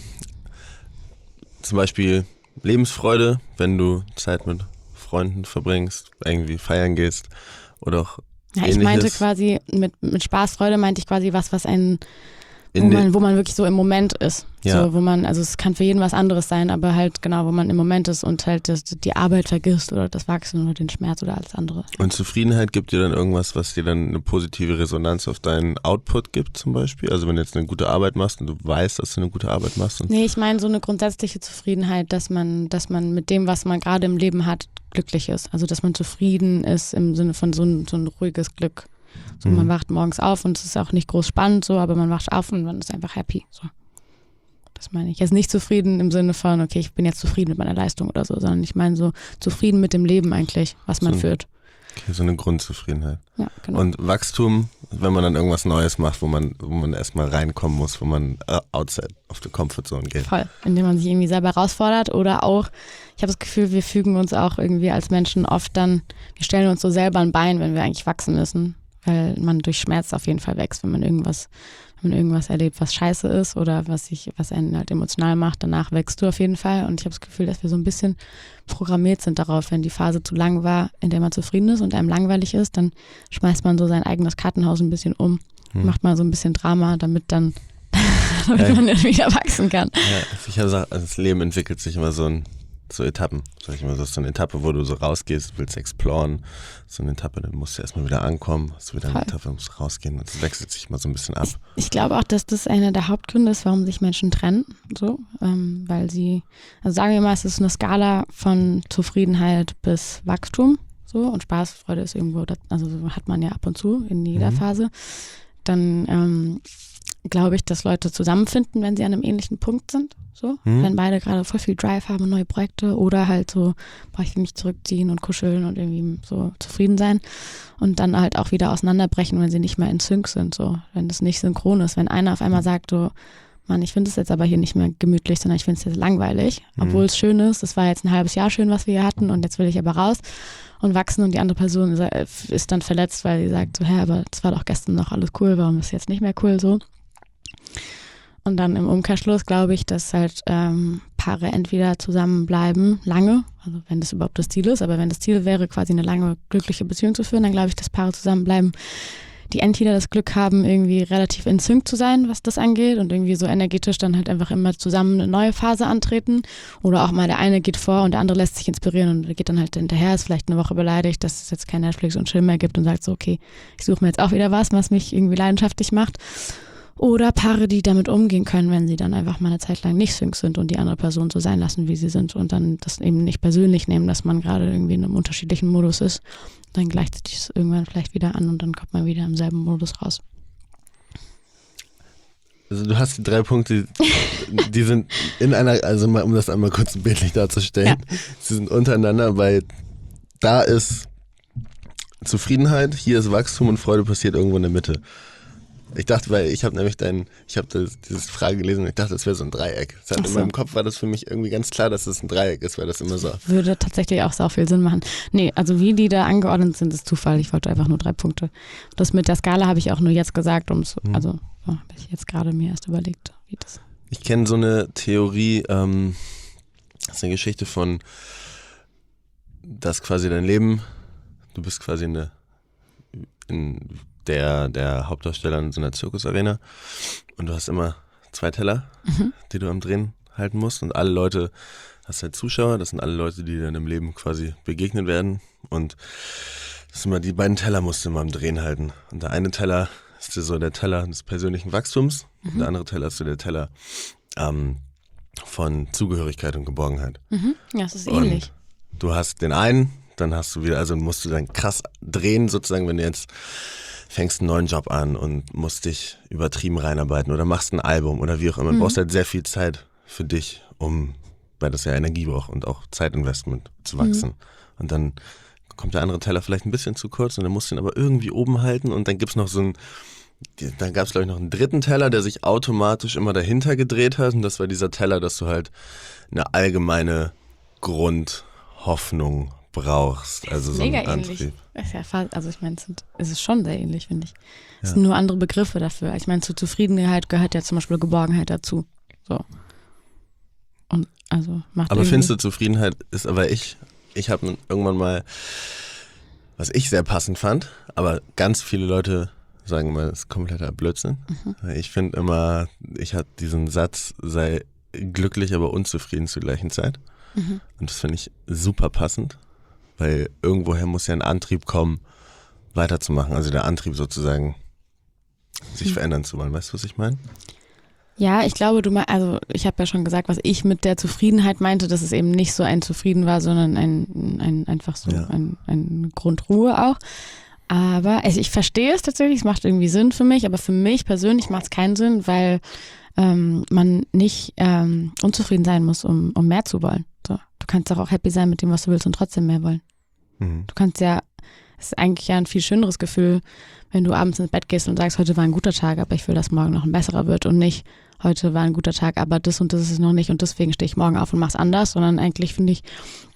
zum Beispiel Lebensfreude, wenn du Zeit mit Freunden verbringst, irgendwie feiern gehst oder auch ja, Ähnliches. Ich meinte quasi, mit, mit Spaß, Freude meinte ich quasi was, was einen wo man, wo man wirklich so im Moment ist. Ja. So, wo man, also es kann für jeden was anderes sein, aber halt genau, wo man im Moment ist und halt das, die Arbeit vergisst oder das Wachsen oder den Schmerz oder alles andere. Und Zufriedenheit gibt dir dann irgendwas, was dir dann eine positive Resonanz auf deinen Output gibt zum Beispiel? Also wenn du jetzt eine gute Arbeit machst und du weißt, dass du eine gute Arbeit machst. Und nee, ich meine so eine grundsätzliche Zufriedenheit, dass man, dass man mit dem, was man gerade im Leben hat, glücklich ist. Also dass man zufrieden ist im Sinne von so ein, so ein ruhiges Glück. So, mhm. Man wacht morgens auf und es ist auch nicht groß spannend so, aber man wacht auf und man ist einfach happy. So. Das meine ich. Jetzt nicht zufrieden im Sinne von, okay, ich bin jetzt zufrieden mit meiner Leistung oder so, sondern ich meine so zufrieden mit dem Leben eigentlich, was man so, führt. Okay, so eine Grundzufriedenheit. Ja, genau. Und Wachstum, wenn man dann irgendwas Neues macht, wo man, wo man erstmal reinkommen muss, wo man uh, outside of the comfort zone geht. Voll, indem man sich irgendwie selber herausfordert oder auch, ich habe das Gefühl, wir fügen uns auch irgendwie als Menschen oft dann, wir stellen uns so selber ein Bein, wenn wir eigentlich wachsen müssen. Weil man durch Schmerz auf jeden Fall wächst, wenn man irgendwas, wenn man irgendwas erlebt, was scheiße ist oder was sich, was einen halt emotional macht, danach wächst du auf jeden Fall. Und ich habe das Gefühl, dass wir so ein bisschen programmiert sind darauf, wenn die Phase zu lang war, in der man zufrieden ist und einem langweilig ist, dann schmeißt man so sein eigenes Kartenhaus ein bisschen um, hm. macht mal so ein bisschen Drama, damit dann damit ja. man dann wieder wachsen kann. Ja, ich habe gesagt, das Leben entwickelt sich immer so ein So Etappen, sag ich mal, so ist so eine Etappe, wo du so rausgehst, willst exploren, so eine Etappe, dann musst du erstmal wieder ankommen, hast du wieder eine Voll. Etappe, musst rausgehen und das wechselt sich mal so ein bisschen ab. Ich, ich glaube auch, dass das einer der Hauptgründe ist, warum sich Menschen trennen, so, ähm, weil sie, also sagen wir mal, es ist eine Skala von Zufriedenheit bis Wachstum, so, und Spaß, Freude ist irgendwo, das, also hat man ja ab und zu in jeder mhm. Phase, dann ähm, glaube ich, dass Leute zusammenfinden, wenn sie an einem ähnlichen Punkt sind. So, mhm. wenn beide gerade voll viel Drive haben, neue Projekte oder halt so, brauche ich mich zurückziehen und kuscheln und irgendwie so zufrieden sein und dann halt auch wieder auseinanderbrechen, wenn sie nicht mehr in Sync sind, so, wenn das nicht synchron ist, wenn einer auf einmal sagt, so, Mann, ich finde es jetzt aber hier nicht mehr gemütlich, sondern ich finde es jetzt langweilig, mhm. obwohl es schön ist, es war jetzt ein halbes Jahr schön, was wir hier hatten und jetzt will ich aber raus und wachsen und die andere Person ist dann verletzt, weil sie sagt so, hä, aber es war doch gestern noch alles cool, warum ist jetzt nicht mehr cool, so. Und dann im Umkehrschluss glaube ich, dass halt ähm, Paare entweder zusammenbleiben, lange, also wenn das überhaupt das Ziel ist, aber wenn das Ziel wäre, quasi eine lange glückliche Beziehung zu führen, dann glaube ich, dass Paare zusammenbleiben, die entweder das Glück haben, irgendwie relativ in Sync zu sein, was das angeht und irgendwie so energetisch dann halt einfach immer zusammen eine neue Phase antreten oder auch mal der eine geht vor und der andere lässt sich inspirieren und geht dann halt hinterher, ist vielleicht eine Woche beleidigt, dass es jetzt kein Netflix und Chill mehr gibt und sagt so, okay, ich suche mir jetzt auch wieder was, was mich irgendwie leidenschaftlich macht. Oder Paare, die damit umgehen können, wenn sie dann einfach mal eine Zeit lang nicht sync sind und die andere Person so sein lassen, wie sie sind und dann das eben nicht persönlich nehmen, dass man gerade irgendwie in einem unterschiedlichen Modus ist. Dann gleicht sich das irgendwann vielleicht wieder an und dann kommt man wieder im selben Modus raus. Also du hast die drei Punkte, die sind in einer, also mal, um das einmal kurz bildlich darzustellen, ja. sie sind untereinander, weil da ist Zufriedenheit, hier ist Wachstum und Freude passiert irgendwo in der Mitte. Ich dachte, weil ich habe nämlich dein, ich habe diese Frage gelesen und ich dachte, das wäre so ein Dreieck. Das hat, so. In meinem Kopf war das für mich irgendwie ganz klar, dass es ein Dreieck ist, weil das immer so. Würde tatsächlich auch sau viel Sinn machen. Nee, also wie die da angeordnet sind, ist Zufall. Ich wollte einfach nur drei Punkte. Das mit der Skala habe ich auch nur jetzt gesagt, um's, mhm. also so, habe ich jetzt gerade mir erst überlegt, wie das. Ich kenne so eine Theorie, ähm, das ist eine Geschichte von, dass quasi dein Leben, du bist quasi eine, in Der, der Hauptdarsteller in so einer Zirkusarena und du hast immer zwei Teller, mhm. die du am Drehen halten musst und alle Leute, hast halt Zuschauer, das sind alle Leute, die dir im Leben quasi begegnet werden und das sind immer die beiden Teller musst du immer am Drehen halten und der eine Teller ist so der Teller des persönlichen Wachstums mhm. und der andere Teller ist so der Teller ähm, von Zugehörigkeit und Geborgenheit. Mhm. Ja, das ist ähnlich. Und du hast den einen, dann hast du wieder, also musst du dann krass drehen sozusagen, wenn du jetzt fängst einen neuen Job an und musst dich übertrieben reinarbeiten oder machst ein Album oder wie auch immer. Du mhm. brauchst halt sehr viel Zeit für dich, um, weil das ja Energie braucht und auch Zeitinvestment zu wachsen. Mhm. Und dann kommt der andere Teller vielleicht ein bisschen zu kurz und dann musst du ihn aber irgendwie oben halten und dann gibt's noch so ein, dann gab's glaube ich noch einen dritten Teller, der sich automatisch immer dahinter gedreht hat und das war dieser Teller, dass du halt eine allgemeine Grundhoffnung brauchst, also so mega ein Antrieb. Ähnlich. Ist ja fast, also ich meine, es, es ist schon sehr ähnlich, finde ich. Es ja. sind nur andere Begriffe dafür. Ich meine, zu Zufriedenheit gehört ja zum Beispiel Geborgenheit dazu. So. Und also macht Aber findest du, Zufriedenheit ist, aber ich, ich habe irgendwann mal, was ich sehr passend fand, aber ganz viele Leute sagen immer, das ist kompletter Blödsinn. Mhm. Ich finde immer, ich hatte diesen Satz, sei glücklich, aber unzufrieden zur gleichen Zeit. Mhm. Und das finde ich super passend, weil irgendwoher muss ja ein Antrieb kommen, weiterzumachen. Also der Antrieb sozusagen, sich mhm. verändern zu wollen. Weißt du, was ich meine? Ja, ich glaube, du meinst, also ich habe ja schon gesagt, was ich mit der Zufriedenheit meinte, dass es eben nicht so ein Zufrieden war, sondern ein, ein einfach so ja. ein, ein Grundruhe auch. Aber also ich verstehe es tatsächlich, es macht irgendwie Sinn für mich, aber für mich persönlich macht es keinen Sinn, weil ähm, man nicht ähm, unzufrieden sein muss, um, um mehr zu wollen. So, du kannst doch auch happy sein mit dem, was du willst und trotzdem mehr wollen. Mhm. Du kannst ja, es ist eigentlich ja ein viel schöneres Gefühl, wenn du abends ins Bett gehst und sagst, heute war ein guter Tag, aber ich will, dass morgen noch ein besserer wird und nicht, heute war ein guter Tag, aber das und das ist es noch nicht und deswegen stehe ich morgen auf und mach's anders, sondern eigentlich finde ich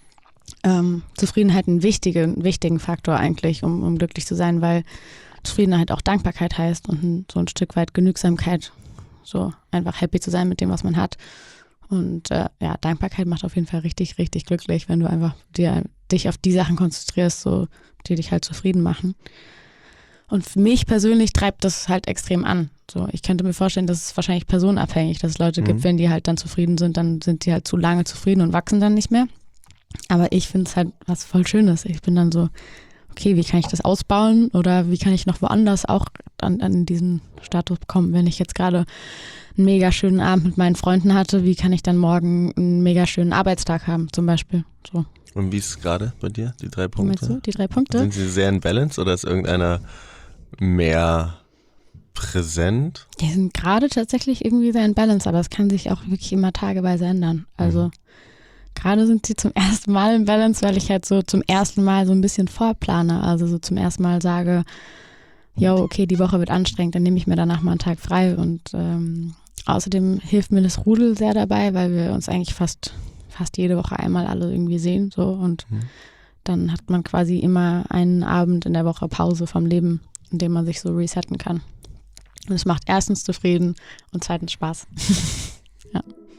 ähm, Zufriedenheit einen wichtigen, wichtigen Faktor eigentlich, um, um glücklich zu sein, weil Zufriedenheit auch Dankbarkeit heißt und ein, so ein Stück weit Genügsamkeit, so einfach happy zu sein mit dem, was man hat. Und äh, ja, Dankbarkeit macht auf jeden Fall richtig, richtig glücklich, wenn du einfach dir, dich auf die Sachen konzentrierst, so, die dich halt zufrieden machen. Und für mich persönlich treibt das halt extrem an. So, ich könnte mir vorstellen, dass es wahrscheinlich personenabhängig, dass es Leute mhm. gibt, wenn die halt dann zufrieden sind, dann sind die halt zu lange zufrieden und wachsen dann nicht mehr. Aber ich finde es halt was voll Schönes. Ich bin dann so, okay, wie kann ich das ausbauen oder wie kann ich noch woanders auch an, an diesen Status kommen, wenn ich jetzt gerade einen mega schönen Abend mit meinen Freunden hatte, wie kann ich dann morgen einen mega schönen Arbeitstag haben zum Beispiel. So. Und wie ist es gerade bei dir, die drei Punkte? Du, die drei Punkte? Sind sie sehr in Balance oder ist irgendeiner mehr präsent? Die sind gerade tatsächlich irgendwie sehr in Balance, aber es kann sich auch wirklich immer tageweise ändern. Also mhm. gerade sind sie zum ersten Mal in Balance, weil ich halt so zum ersten Mal so ein bisschen vorplane. Also so zum ersten Mal sage, yo, okay, die Woche wird anstrengend, dann nehme ich mir danach mal einen Tag frei. Und ähm, außerdem hilft mir das Rudel sehr dabei, weil wir uns eigentlich fast, fast jede Woche einmal alle irgendwie sehen. So und mhm. dann hat man quasi immer einen Abend in der Woche Pause vom Leben, in dem man sich so resetten kann. Und es macht erstens zufrieden und zweitens Spaß. Ja.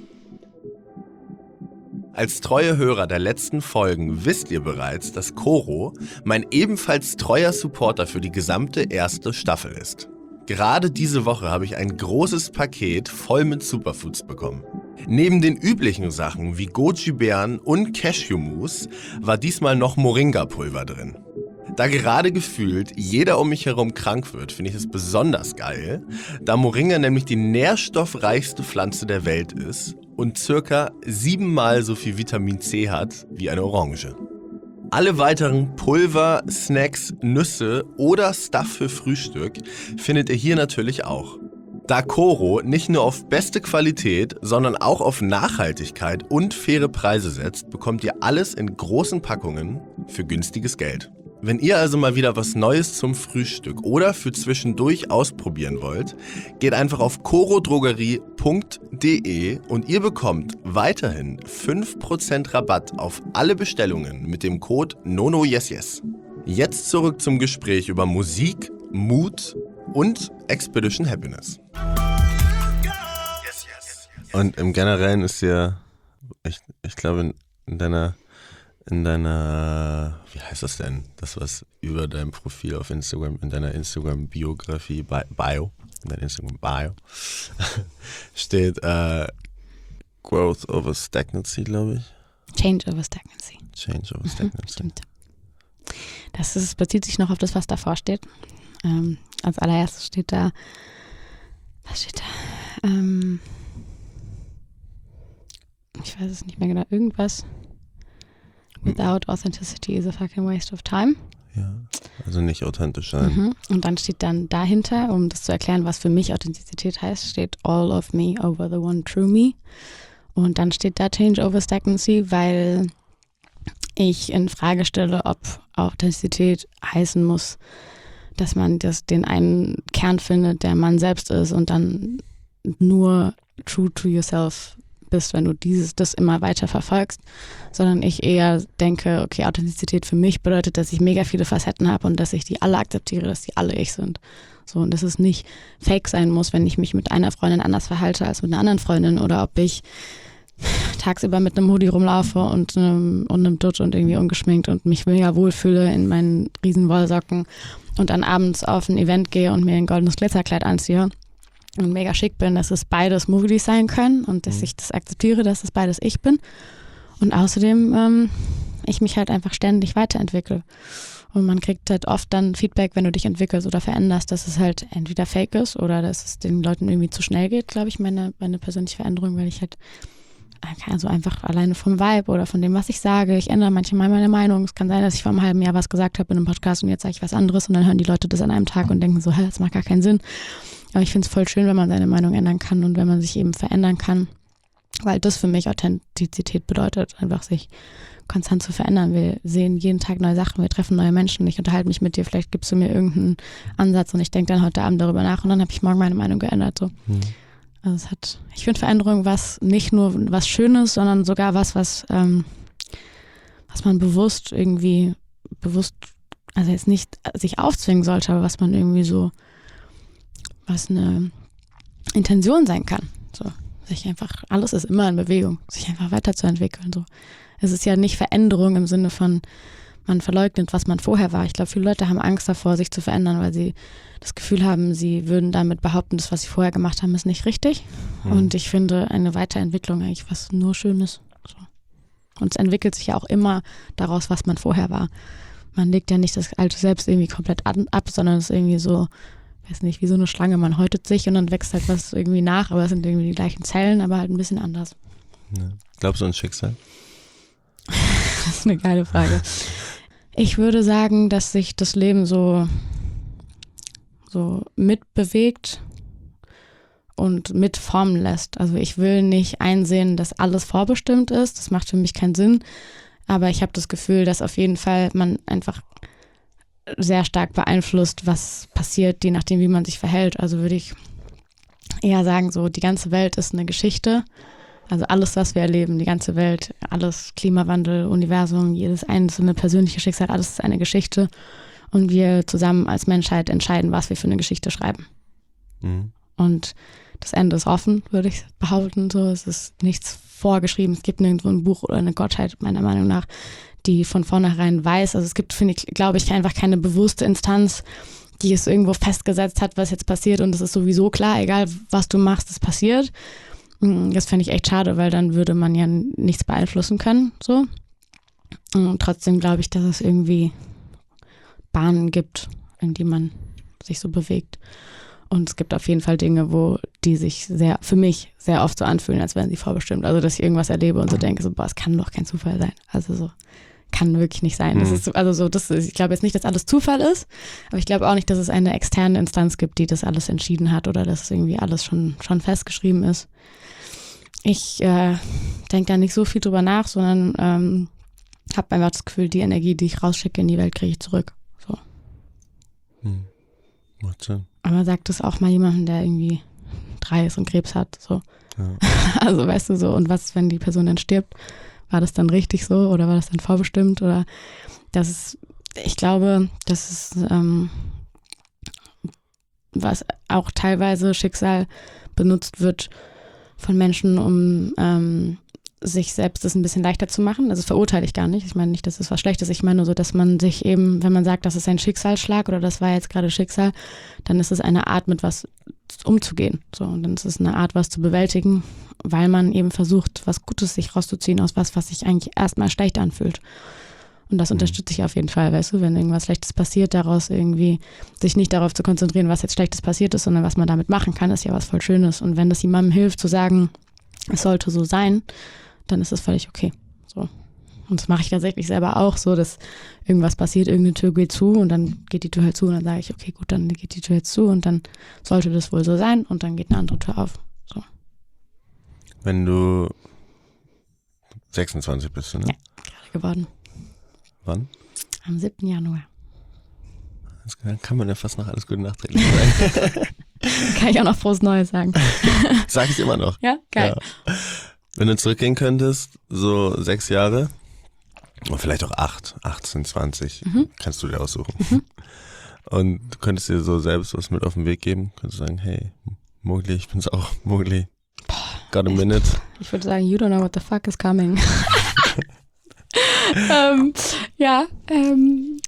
Als treue Hörer der letzten Folgen wisst ihr bereits, dass Koro mein ebenfalls treuer Supporter für die gesamte erste Staffel ist. Gerade diese Woche habe ich ein großes Paket voll mit Superfoods bekommen. Neben den üblichen Sachen wie Goji-Beeren und Cashew-Mousse war diesmal noch Moringa-Pulver drin. Da gerade gefühlt jeder um mich herum krank wird, finde ich es besonders geil, da Moringa nämlich die nährstoffreichste Pflanze der Welt ist und circa siebenmal so viel Vitamin C hat wie eine Orange. Alle weiteren Pulver, Snacks, Nüsse oder Stuff für Frühstück findet ihr hier natürlich auch. Da Koro nicht nur auf beste Qualität, sondern auch auf Nachhaltigkeit und faire Preise setzt, bekommt ihr alles in großen Packungen für günstiges Geld. Wenn ihr also mal wieder was Neues zum Frühstück oder für zwischendurch ausprobieren wollt, geht einfach auf korodrogerie punkt de und ihr bekommt weiterhin fünf Prozent Rabatt auf alle Bestellungen mit dem Code NONOYESYES. Jetzt zurück zum Gespräch über Musik, Mut und Expedition Happiness. Und im Generellen ist ja, ich, ich glaube in deiner In deiner, wie heißt das denn? Das, was über dein Profil auf Instagram, in deiner Instagram-Biografie, Bio, in deiner Instagram-Bio, steht äh, Growth over Stagnancy, glaube ich. Change over Stagnancy. Change over Stagnancy. Mhm, stimmt. Das ist, bezieht sich noch auf das, was davor steht. Ähm, als allererstes steht da, was steht da? Ähm, ich weiß es nicht mehr genau, irgendwas. Without authenticity is a fucking waste of time. Ja, also nicht authentisch sein. Mhm. Und dann steht dann dahinter, um das zu erklären, was für mich Authentizität heißt, steht all of me over the one true me. Und dann steht da Change over Stagnancy, weil ich in Frage stelle, ob Authentizität heißen muss, dass man das, den einen Kern findet, der man selbst ist und dann nur true to yourself bist, wenn du dieses, das immer weiter verfolgst, sondern ich eher denke, okay, Authentizität für mich bedeutet, dass ich mega viele Facetten habe und dass ich die alle akzeptiere, dass die alle ich sind. So, und dass es nicht fake sein muss, wenn ich mich mit einer Freundin anders verhalte als mit einer anderen Freundin oder ob ich tagsüber mit einem Hoodie rumlaufe und einem, und einem Dutt und irgendwie ungeschminkt und mich mega wohlfühle in meinen riesen Wollsocken und dann abends auf ein Event gehe und mir ein goldenes Glitzerkleid anziehe und mega schick bin, dass es beides Moglis sein können und dass ich das akzeptiere, dass es beides ich bin. Und außerdem ähm, ich mich halt einfach ständig weiterentwickle. Und man kriegt halt oft dann Feedback, wenn du dich entwickelst oder veränderst, dass es halt entweder fake ist oder dass es den Leuten irgendwie zu schnell geht, glaube ich, meine, meine persönliche Veränderung, weil ich halt also einfach alleine vom Vibe oder von dem, was ich sage, ich ändere manchmal meine Meinung. Es kann sein, dass ich vor einem halben Jahr was gesagt habe in einem Podcast und jetzt sage ich was anderes und dann hören die Leute das an einem Tag und denken so, hä, das macht gar keinen Sinn. Aber ich finde es voll schön, wenn man seine Meinung ändern kann und wenn man sich eben verändern kann, weil das für mich Authentizität bedeutet, einfach sich konstant zu verändern. Wir sehen jeden Tag neue Sachen, wir treffen neue Menschen, ich unterhalte mich mit dir, vielleicht gibst du mir irgendeinen Ansatz und ich denke dann heute Abend darüber nach und dann habe ich morgen meine Meinung geändert. So. Mhm. Also es hat, ich finde Veränderung was nicht nur was Schönes, sondern sogar was, was, ähm, was man bewusst irgendwie, bewusst, also jetzt nicht sich aufzwingen sollte, aber was man irgendwie so, was eine Intention sein kann. So, sich einfach, alles ist immer in Bewegung, sich einfach weiterzuentwickeln. So. Es ist ja nicht Veränderung im Sinne von, man verleugnet, was man vorher war. Ich glaube, viele Leute haben Angst davor, sich zu verändern, weil sie das Gefühl haben, sie würden damit behaupten, das, was sie vorher gemacht haben, ist nicht richtig. Mhm. Und ich finde eine Weiterentwicklung eigentlich was nur Schönes. So. Und es entwickelt sich ja auch immer daraus, was man vorher war. Man legt ja nicht das alte Selbst irgendwie komplett ab, sondern es ist irgendwie so, weiß nicht, wie so eine Schlange. Man häutet sich und dann wächst halt was irgendwie nach, aber es sind irgendwie die gleichen Zellen, aber halt ein bisschen anders. Ja. Glaubst du an Schicksal? Das ist eine geile Frage. Ich würde sagen, dass sich das Leben so, so mitbewegt und mitformen lässt. Also ich will nicht einsehen, dass alles vorbestimmt ist. Das macht für mich keinen Sinn. Aber ich habe das Gefühl, dass auf jeden Fall man einfach sehr stark beeinflusst, was passiert, je nachdem, wie man sich verhält. Also würde ich eher sagen, so die ganze Welt ist eine Geschichte. Also alles, was wir erleben, die ganze Welt, alles, Klimawandel, Universum, jedes einzelne persönliche Schicksal, alles ist eine Geschichte. Und wir zusammen als Menschheit entscheiden, was wir für eine Geschichte schreiben. Mhm. Und das Ende ist offen, würde ich behaupten. So, es ist nichts vorgeschrieben. Es gibt nirgendwo ein Buch oder eine Gottheit, meiner Meinung nach, die von vornherein weiß. Also es gibt, finde ich, glaube ich, einfach keine bewusste Instanz, die es irgendwo festgesetzt hat, was jetzt passiert. Und es ist sowieso klar, egal was du machst, es passiert. Das fände ich echt schade, weil dann würde man ja nichts beeinflussen können. So. Und trotzdem glaube ich, dass es irgendwie Bahnen gibt, in die man sich so bewegt. Und es gibt auf jeden Fall Dinge, wo die sich sehr, für mich sehr oft so anfühlen, als wären sie vorbestimmt. Also, dass ich irgendwas erlebe und so denke, so, boah, es kann doch kein Zufall sein. Also so, kann wirklich nicht sein. Mhm. Das ist so, also so, das ist, ich glaube jetzt nicht, dass alles Zufall ist, aber ich glaube auch nicht, dass es eine externe Instanz gibt, die das alles entschieden hat oder dass es irgendwie alles schon, schon festgeschrieben ist. Ich äh, denke da nicht so viel drüber nach, sondern ähm, habe einfach das Gefühl, die Energie, die ich rausschicke in die Welt, kriege ich zurück. So. Hm. Macht Sinn. Aber sagt es auch mal jemandem, der irgendwie drei ist und Krebs hat. So. Ja. Also weißt du so, und was, wenn die Person dann stirbt? War das dann richtig so oder war das dann vorbestimmt? Oder das ist, ich glaube, das ist ähm, was auch teilweise Schicksal benutzt wird von Menschen, um ähm, sich selbst das ein bisschen leichter zu machen. Also das verurteile ich gar nicht. Ich meine nicht, dass es was Schlechtes ist. Ich meine nur so, dass man sich eben, wenn man sagt, das ist ein Schicksalsschlag oder das war jetzt gerade Schicksal, dann ist es eine Art, mit was umzugehen. So, und dann ist es eine Art, was zu bewältigen, weil man eben versucht, was Gutes sich rauszuziehen aus was, was sich eigentlich erstmal schlecht anfühlt. Und das unterstütze ich auf jeden Fall, weißt du, wenn irgendwas Schlechtes passiert, daraus irgendwie sich nicht darauf zu konzentrieren, was jetzt Schlechtes passiert ist, sondern was man damit machen kann, ist ja was voll Schönes. Und wenn das jemandem hilft, zu sagen, es sollte so sein, dann ist das völlig okay. So. Und das mache ich tatsächlich selber auch so, dass irgendwas passiert, irgendeine Tür geht zu und dann geht die Tür halt zu und dann sage ich, okay, gut, dann geht die Tür jetzt zu und dann sollte das wohl so sein und dann geht eine andere Tür auf. So. Wenn du sechsundzwanzig bist, ne? Ja, gerade geworden. Wann? Am siebten Januar. Dann kann man ja fast noch alles Gute nachträglich sagen. Kann ich auch noch frohes Neues sagen. Sag ich immer noch. Ja, geil. Ja. Wenn du zurückgehen könntest, so sechs Jahre, oder vielleicht auch acht, achtzehn, zwanzig, mhm. kannst du dir aussuchen. Mhm. Und du könntest dir so selbst was mit auf den Weg geben. Könntest du sagen, hey, Mowgli, ich bin's auch, Mowgli. Got a minute. Ich würde sagen, you don't know what the fuck is coming. ähm, ja, ähm,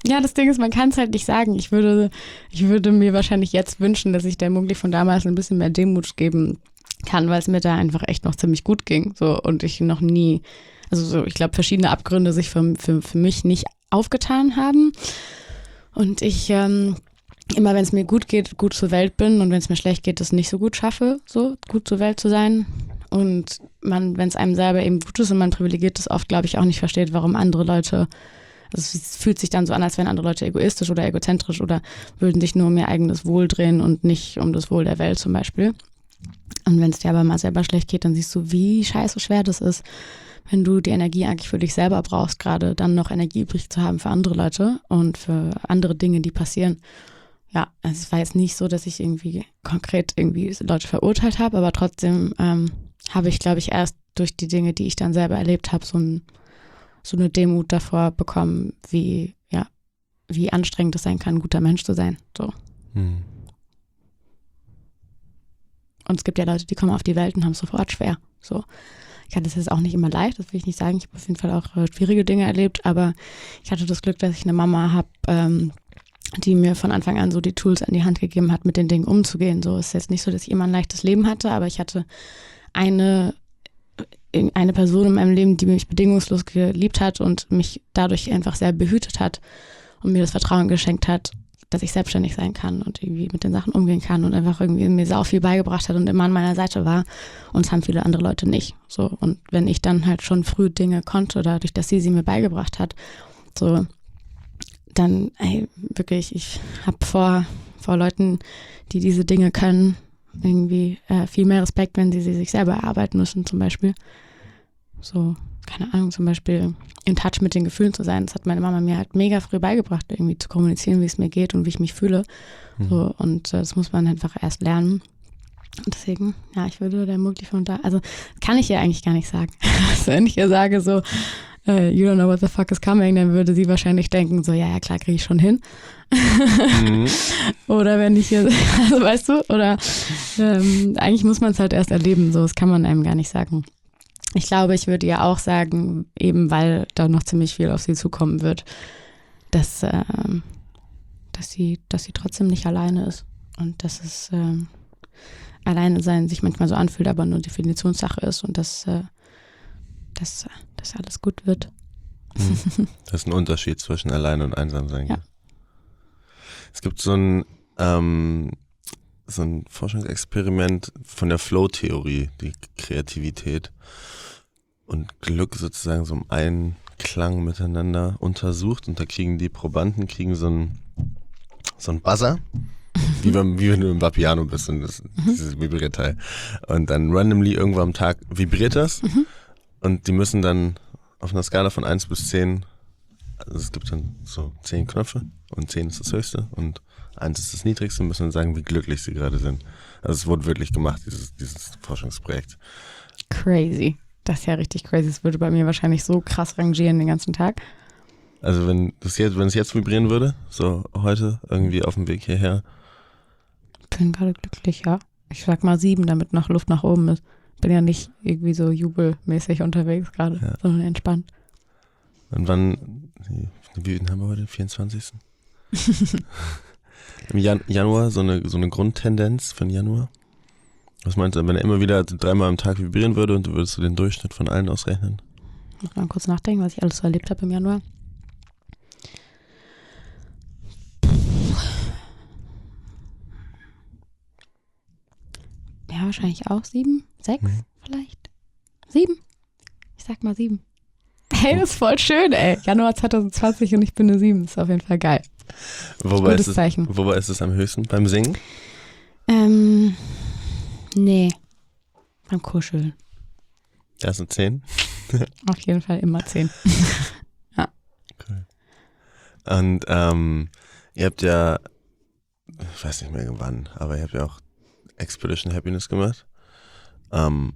Ja, das Ding ist, man kann es halt nicht sagen. Ich würde, ich würde mir wahrscheinlich jetzt wünschen, dass ich der Mowgli von damals ein bisschen mehr Demut geben kann, weil es mir da einfach echt noch ziemlich gut ging. So, und ich noch nie, also so, ich glaube, verschiedene Abgründe sich für, für, für mich nicht aufgetan haben. Und ich ähm, immer, wenn es mir gut geht, gut zur Welt bin und wenn es mir schlecht geht, es nicht so gut schaffe, so gut zur Welt zu sein. Und man, wenn es einem selber eben gut ist und man privilegiert ist, oft, glaube ich, auch nicht versteht, warum andere Leute. Also es fühlt sich dann so an, als wären andere Leute egoistisch oder egozentrisch oder würden sich nur um ihr eigenes Wohl drehen und nicht um das Wohl der Welt zum Beispiel. Und wenn es dir aber mal selber schlecht geht, dann siehst du, wie scheiße schwer das ist, wenn du die Energie eigentlich für dich selber brauchst, gerade dann noch Energie übrig zu haben für andere Leute und für andere Dinge, die passieren. Ja, also es war jetzt nicht so, dass ich irgendwie konkret irgendwie Leute verurteilt habe, aber trotzdem ähm, habe ich, glaube ich, erst durch die Dinge, die ich dann selber erlebt habe, so ein so eine Demut davor bekommen, wie, ja, wie anstrengend es sein kann, ein guter Mensch zu sein. So. Hm. Und es gibt ja Leute, die kommen auf die Welt und haben es sofort schwer. So. Ich hatte es jetzt auch nicht immer leicht, das will ich nicht sagen. Ich habe auf jeden Fall auch äh, schwierige Dinge erlebt, aber ich hatte das Glück, dass ich eine Mama habe, ähm, die mir von Anfang an so die Tools an die Hand gegeben hat, mit den Dingen umzugehen. So ist jetzt nicht so, dass ich immer ein leichtes Leben hatte, aber ich hatte eine eine Person in meinem Leben, die mich bedingungslos geliebt hat und mich dadurch einfach sehr behütet hat und mir das Vertrauen geschenkt hat, dass ich selbstständig sein kann und irgendwie mit den Sachen umgehen kann und einfach irgendwie mir sau viel beigebracht hat und immer an meiner Seite war. Und es haben viele andere Leute nicht. So, und wenn ich dann halt schon früh Dinge konnte, dadurch, dass sie sie mir beigebracht hat, so, dann, ey, wirklich, ich habe vor, vor Leuten, die diese Dinge können, irgendwie äh, viel mehr Respekt, wenn sie sie sich selber erarbeiten müssen, zum Beispiel. So, keine Ahnung, zum Beispiel in Touch mit den Gefühlen zu sein. Das hat meine Mama mir halt mega früh beigebracht, irgendwie zu kommunizieren, wie es mir geht und wie ich mich fühle. Mhm. So, und äh, das muss man einfach erst lernen. Und deswegen, ja, ich würde der Mowgli von da, also kann ich ihr eigentlich gar nicht sagen. Also wenn ich ihr sage so, uh, you don't know what the fuck is coming, dann würde sie wahrscheinlich denken, so, ja, ja, klar, kriege ich schon hin. Mhm. Oder wenn ich hier, also weißt du, oder ähm, eigentlich muss man es halt erst erleben, so, das kann man einem gar nicht sagen. Ich glaube, ich würde ihr auch sagen, eben weil da noch ziemlich viel auf sie zukommen wird, dass, ähm, dass sie, dass sie trotzdem nicht alleine ist und dass es ähm, alleine sein sich manchmal so anfühlt, aber nur Definitionssache ist und dass, äh, dass, dass alles gut wird. Mhm. Das ist ein Unterschied zwischen alleine und einsam sein. Ja. Es gibt so ein, ähm, so ein Forschungsexperiment von der Flow-Theorie, die Kreativität und Glück sozusagen so im Einklang miteinander untersucht. Und da kriegen die Probanden kriegen so ein, so ein Buzzer, wie, beim, wie wenn du im Vapiano bist und das, dieses Vibrierteil. Und dann randomly irgendwo am Tag vibriert das und die müssen dann auf einer Skala von eins bis zehn, also es gibt dann so zehn Knöpfe und zehn ist das höchste und eins ist das niedrigste und müssen dann sagen, wie glücklich sie gerade sind. Also es wurde wirklich gemacht, dieses, dieses Forschungsprojekt. Crazy. Das ist ja richtig crazy. Es würde bei mir wahrscheinlich so krass rangieren den ganzen Tag. Also wenn das jetzt, wenn es jetzt vibrieren würde, so heute irgendwie auf dem Weg hierher. Ich bin gerade glücklich, ja. Ich sag mal sieben, damit noch Luft nach oben ist. Bin ja nicht irgendwie so jubelmäßig unterwegs gerade, ja, sondern entspannt. Und wann, wie haben wir heute? vierundzwanzigsten Im Jan- Januar, so eine, so eine Grundtendenz für den Januar? Was meinst du, wenn er immer wieder dreimal am Tag vibrieren würde und du würdest du den Durchschnitt von allen ausrechnen? Ich muss mal kurz nachdenken, was ich alles so erlebt habe im Januar. Ja, wahrscheinlich auch sieben, sechs mhm. vielleicht. Sieben? Ich sag mal sieben. Hey, das ist voll schön, ey. Januar zwanzig zwanzig und ich bin eine sieben. Ist auf jeden Fall geil. Wobei ist ist, es, es, wobei ist es am höchsten? Beim Singen? Ähm, nee. Beim Kuscheln. Das sind zehn? Auf jeden Fall immer zehn. Ja. Cool. Und ähm, ihr habt ja, ich weiß nicht mehr wann, aber ihr habt ja auch Expedition Happiness gemacht. Ähm,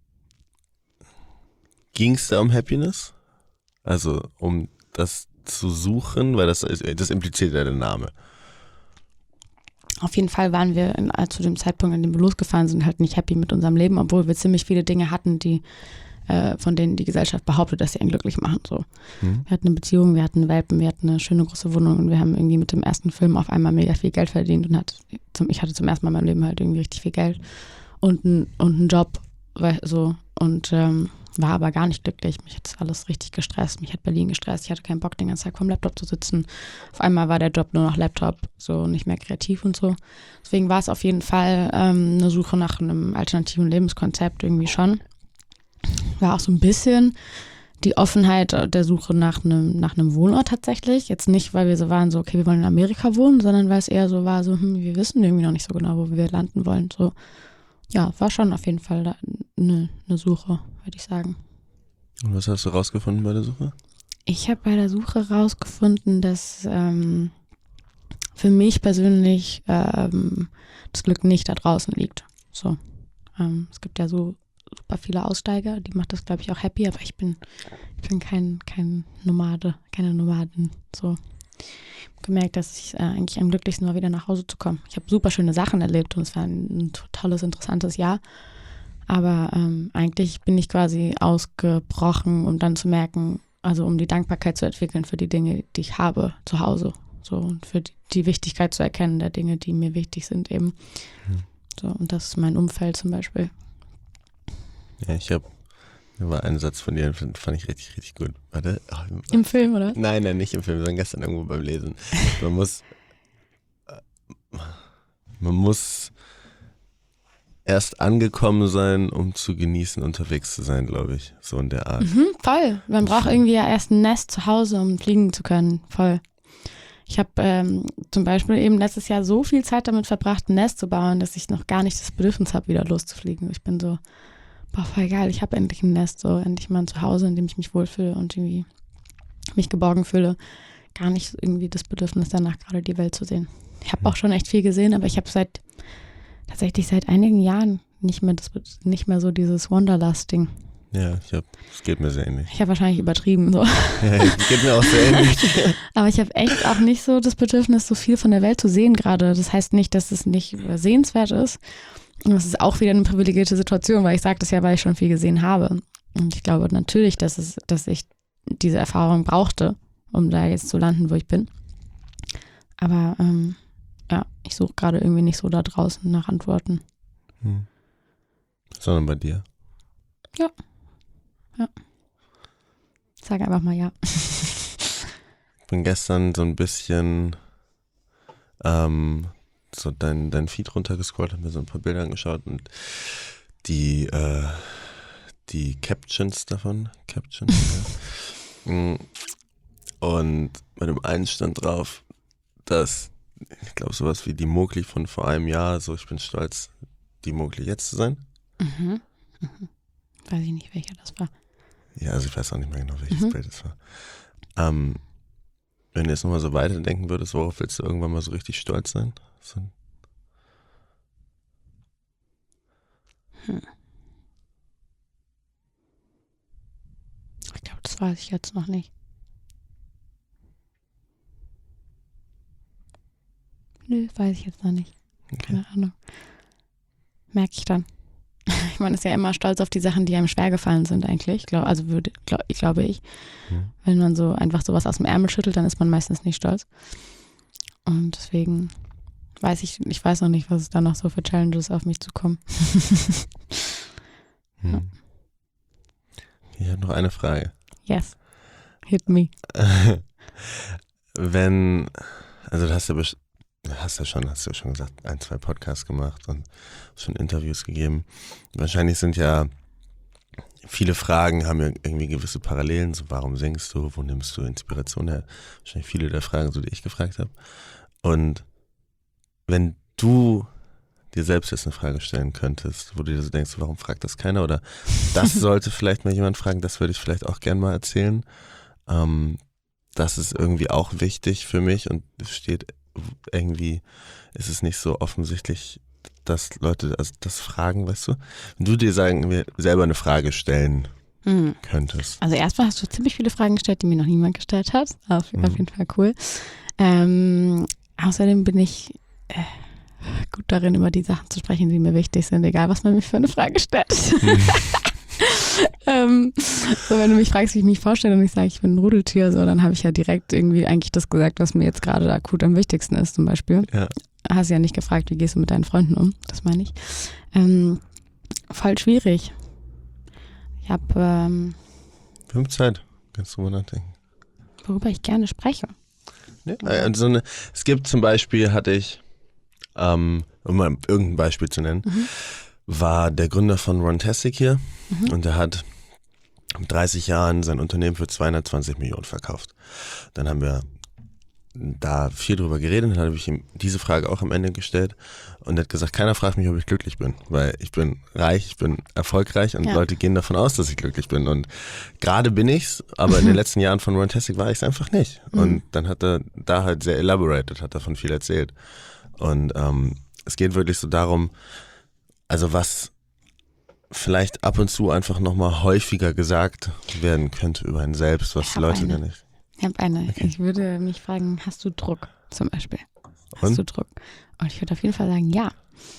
ging es da um Happiness? Also um das zu suchen, weil das, das impliziert ja der Name. Auf jeden Fall waren wir in, zu dem Zeitpunkt, an dem wir losgefahren sind, halt nicht happy mit unserem Leben, obwohl wir ziemlich viele Dinge hatten, die äh, von denen die Gesellschaft behauptet, dass sie einen glücklich machen. So. Mhm. Wir hatten eine Beziehung, wir hatten Welpen, wir hatten eine schöne große Wohnung und wir haben irgendwie mit dem ersten Film auf einmal mega viel Geld verdient und hat zum, ich hatte zum ersten Mal in meinem Leben halt irgendwie richtig viel Geld und, ein, und einen Job, weil, so, und ähm, war aber gar nicht glücklich. Mich hat das alles richtig gestresst. Mich hat Berlin gestresst. Ich hatte keinen Bock, den ganzen Tag vorm Laptop zu sitzen. Auf einmal war der Job nur noch Laptop, so nicht mehr kreativ und so. Deswegen war es auf jeden Fall ähm, eine Suche nach einem alternativen Lebenskonzept irgendwie schon. War auch so ein bisschen die Offenheit der Suche nach einem, nach einem Wohnort tatsächlich. Jetzt nicht, weil wir so waren, so okay, wir wollen in Amerika wohnen, sondern weil es eher so war, so hm, wir wissen irgendwie noch nicht so genau, wo wir landen wollen. So, ja, war schon auf jeden Fall da eine, eine Suche, würde ich sagen. Und was hast du rausgefunden bei der Suche? Ich habe bei der Suche rausgefunden, dass ähm, für mich persönlich ähm, das Glück nicht da draußen liegt. So, ähm, es gibt ja so super viele Aussteiger, die macht das, glaube ich, auch happy, aber ich bin, ich bin kein, kein Nomade, keine Nomaden. So. Ich habe gemerkt, dass ich äh, eigentlich am glücklichsten war, wieder nach Hause zu kommen. Ich habe super schöne Sachen erlebt und es war ein, ein tolles, interessantes Jahr. Aber ähm, eigentlich bin ich quasi ausgebrochen, um dann zu merken, also um die Dankbarkeit zu entwickeln für die Dinge, die ich habe zu Hause. So, und für die, die Wichtigkeit zu erkennen der Dinge, die mir wichtig sind eben. Mhm. So, und das ist mein Umfeld zum Beispiel. Ja, ich habe, da war ein Satz von dir, den fand ich richtig, richtig gut. Warte. Ach, Im Film, oder? Nein, nein, nicht im Film, sondern gestern irgendwo beim Lesen. Man muss, man muss erst angekommen sein, um zu genießen, unterwegs zu sein, glaube ich. So in der Art. Mhm, voll. Man braucht irgendwie ja erst ein Nest zu Hause, um fliegen zu können. Voll. Ich habe ähm, zum Beispiel eben letztes Jahr so viel Zeit damit verbracht, ein Nest zu bauen, dass ich noch gar nicht das Bedürfnis habe, wieder loszufliegen. Ich bin so, boah, voll geil, ich habe endlich ein Nest, so endlich mal ein Zuhause, in dem ich mich wohlfühle und irgendwie mich geborgen fühle. Gar nicht irgendwie das Bedürfnis danach, gerade die Welt zu sehen. Ich habe auch schon echt viel gesehen, aber ich habe seit tatsächlich seit einigen Jahren nicht mehr das, nicht mehr so dieses Wanderlust-Ding. Ja, ich habe, es geht mir sehr ähnlich. Ich habe wahrscheinlich übertrieben. So. Ja, es geht mir auch sehr ähnlich. Aber ich habe echt auch nicht so das Bedürfnis, so viel von der Welt zu sehen gerade. Das heißt nicht, dass es nicht sehenswert ist. Und das ist auch wieder eine privilegierte Situation, weil ich sage das ja, weil ich schon viel gesehen habe. Und ich glaube natürlich, dass, es, dass ich diese Erfahrung brauchte, um da jetzt zu landen, wo ich bin. Aber ähm, ja, ich suche gerade irgendwie nicht so da draußen nach Antworten. Hm. Sondern bei dir? Ja. Ja. Sag einfach mal ja. Ich bin gestern so ein bisschen ähm, so dein, dein Feed runtergescrollt, habe mir so ein paar Bilder angeschaut und die, äh, die Captions davon, Captions, ja. Und bei dem einen stand drauf, dass, ich glaube, sowas wie die Mogli von vor einem Jahr, so ich bin stolz, die Mogli jetzt zu sein. Mhm. Mhm. Weiß ich nicht, welcher das war. Ja, also ich weiß auch nicht mehr genau, welches Mhm. Bild das war. Ähm, wenn du jetzt nochmal so weiterdenken würdest, worauf willst du irgendwann mal so richtig stolz sein? So. Hm. Ich glaube, das weiß ich jetzt noch nicht. Nö, weiß ich jetzt noch nicht. Okay. Keine Ahnung. Merke ich dann. Ich meine, es ist ja immer stolz auf die Sachen, die einem schwer gefallen sind eigentlich. Glaub, also würde, glaub, ich glaube ich. Hm. Wenn man so einfach sowas aus dem Ärmel schüttelt, dann ist man meistens nicht stolz. Und deswegen weiß ich, ich weiß noch nicht, was es da noch so für Challenges auf mich zukommen. Hm. Ich habe noch eine Frage. Yes. Hit me. Wenn, also du hast ja, best- hast ja schon, hast ja schon gesagt, ein, zwei Podcasts gemacht und schon Interviews gegeben. Wahrscheinlich sind ja viele Fragen, haben ja irgendwie gewisse Parallelen, so warum singst du, wo nimmst du Inspiration her? Wahrscheinlich viele der Fragen, so die ich gefragt habe. Und wenn du dir selbst jetzt eine Frage stellen könntest, wo du dir so denkst, warum fragt das keiner? Oder das sollte vielleicht mal jemand fragen, das würde ich vielleicht auch gern mal erzählen. Ähm, das ist irgendwie auch wichtig für mich und es steht irgendwie, ist es nicht so offensichtlich, dass Leute also das fragen, weißt du? Wenn du dir sagen, selber eine Frage stellen Mhm. könntest. Also erstmal hast du ziemlich viele Fragen gestellt, die mir noch niemand gestellt hat. Auf, Mhm. auf jeden Fall cool. Ähm, außerdem bin ich äh, gut darin, über die Sachen zu sprechen, die mir wichtig sind, egal was man mir für eine Frage stellt. ähm, so, wenn du mich fragst, wie ich mich vorstelle und ich sage, ich bin ein Rudeltier, so, dann habe ich ja direkt irgendwie eigentlich das gesagt, was mir jetzt gerade akut am wichtigsten ist, zum Beispiel. Ja. Hast ja nicht gefragt, wie gehst du mit deinen Freunden um? Das meine ich. Ähm, voll schwierig. Ich habe ähm, Wir haben Zeit, kannst du mal nachdenken. Worüber ich gerne spreche. Ja, also eine, es gibt zum Beispiel, hatte ich, ähm, um mal irgendein Beispiel zu nennen, mhm. war der Gründer von Runtastic hier mhm. und der hat mit dreißig Jahren sein Unternehmen für zweihundertzwanzig Millionen verkauft. Dann haben wir da viel drüber geredet, dann habe ich ihm diese Frage auch am Ende gestellt und er hat gesagt, keiner fragt mich, ob ich glücklich bin, weil ich bin reich, ich bin erfolgreich und ja. Leute gehen davon aus, dass ich glücklich bin und gerade bin ich's, aber in den letzten Jahren von Runtastic war ich es einfach nicht mhm. und dann hat er da halt sehr elaborated, hat davon viel erzählt und ähm, es geht wirklich so darum, also was vielleicht ab und zu einfach nochmal häufiger gesagt werden könnte über einen selbst, was die Leute gar nicht. Ich habe eine. Okay. Ich würde mich fragen, hast du Druck zum Beispiel? Hast und? du Druck? Und ich würde auf jeden Fall sagen, ja.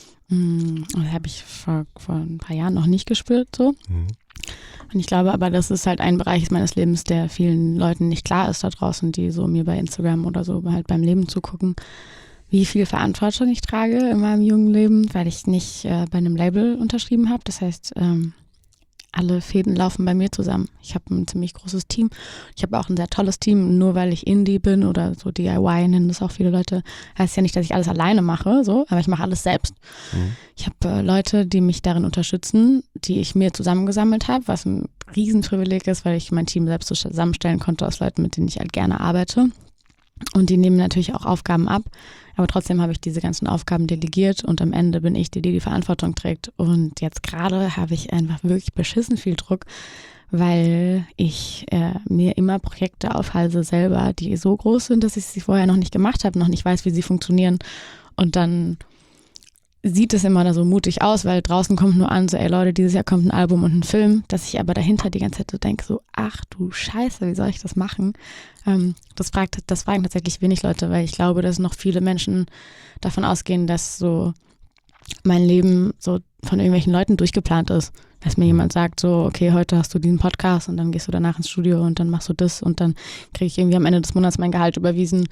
Und das habe ich vor, vor ein paar Jahren noch nicht gespürt so. Mhm. Und ich glaube aber, das ist halt ein Bereich meines Lebens, der vielen Leuten nicht klar ist da draußen, die so mir bei Instagram oder so halt beim Leben zugucken, wie viel Verantwortung ich trage in meinem jungen Leben, weil ich nicht äh, bei einem Label unterschrieben habe. Das heißt, ähm, alle Fäden laufen bei mir zusammen. Ich habe ein ziemlich großes Team. Ich habe auch ein sehr tolles Team. Nur weil ich Indie bin oder so D I Y nennen das auch viele Leute, heißt ja nicht, dass ich alles alleine mache, so, aber ich mache alles selbst. Mhm. Ich habe äh, Leute, die mich darin unterstützen, die ich mir zusammengesammelt habe, was ein Riesenprivileg ist, weil ich mein Team selbst so zusammenstellen konnte aus Leuten, mit denen ich halt gerne arbeite. Und die nehmen natürlich auch Aufgaben ab. Aber trotzdem habe ich diese ganzen Aufgaben delegiert und am Ende bin ich die, die die Verantwortung trägt. Und jetzt gerade habe ich einfach wirklich beschissen viel Druck, weil ich äh, mir immer Projekte aufhalse selber, die so groß sind, dass ich sie vorher noch nicht gemacht habe, noch nicht weiß, wie sie funktionieren. Und dann sieht es immer da so mutig aus, weil draußen kommt nur an, so ey Leute, dieses Jahr kommt ein Album und ein Film, dass ich aber dahinter die ganze Zeit so denke, so ach du Scheiße, wie soll ich das machen? Ähm, das, fragt, das fragen tatsächlich wenig Leute, weil ich glaube, dass noch viele Menschen davon ausgehen, dass so mein Leben so von irgendwelchen Leuten durchgeplant ist. Dass mir jemand sagt, so okay, heute hast du diesen Podcast und dann gehst du danach ins Studio und dann machst du das und dann kriege ich irgendwie am Ende des Monats mein Gehalt überwiesen.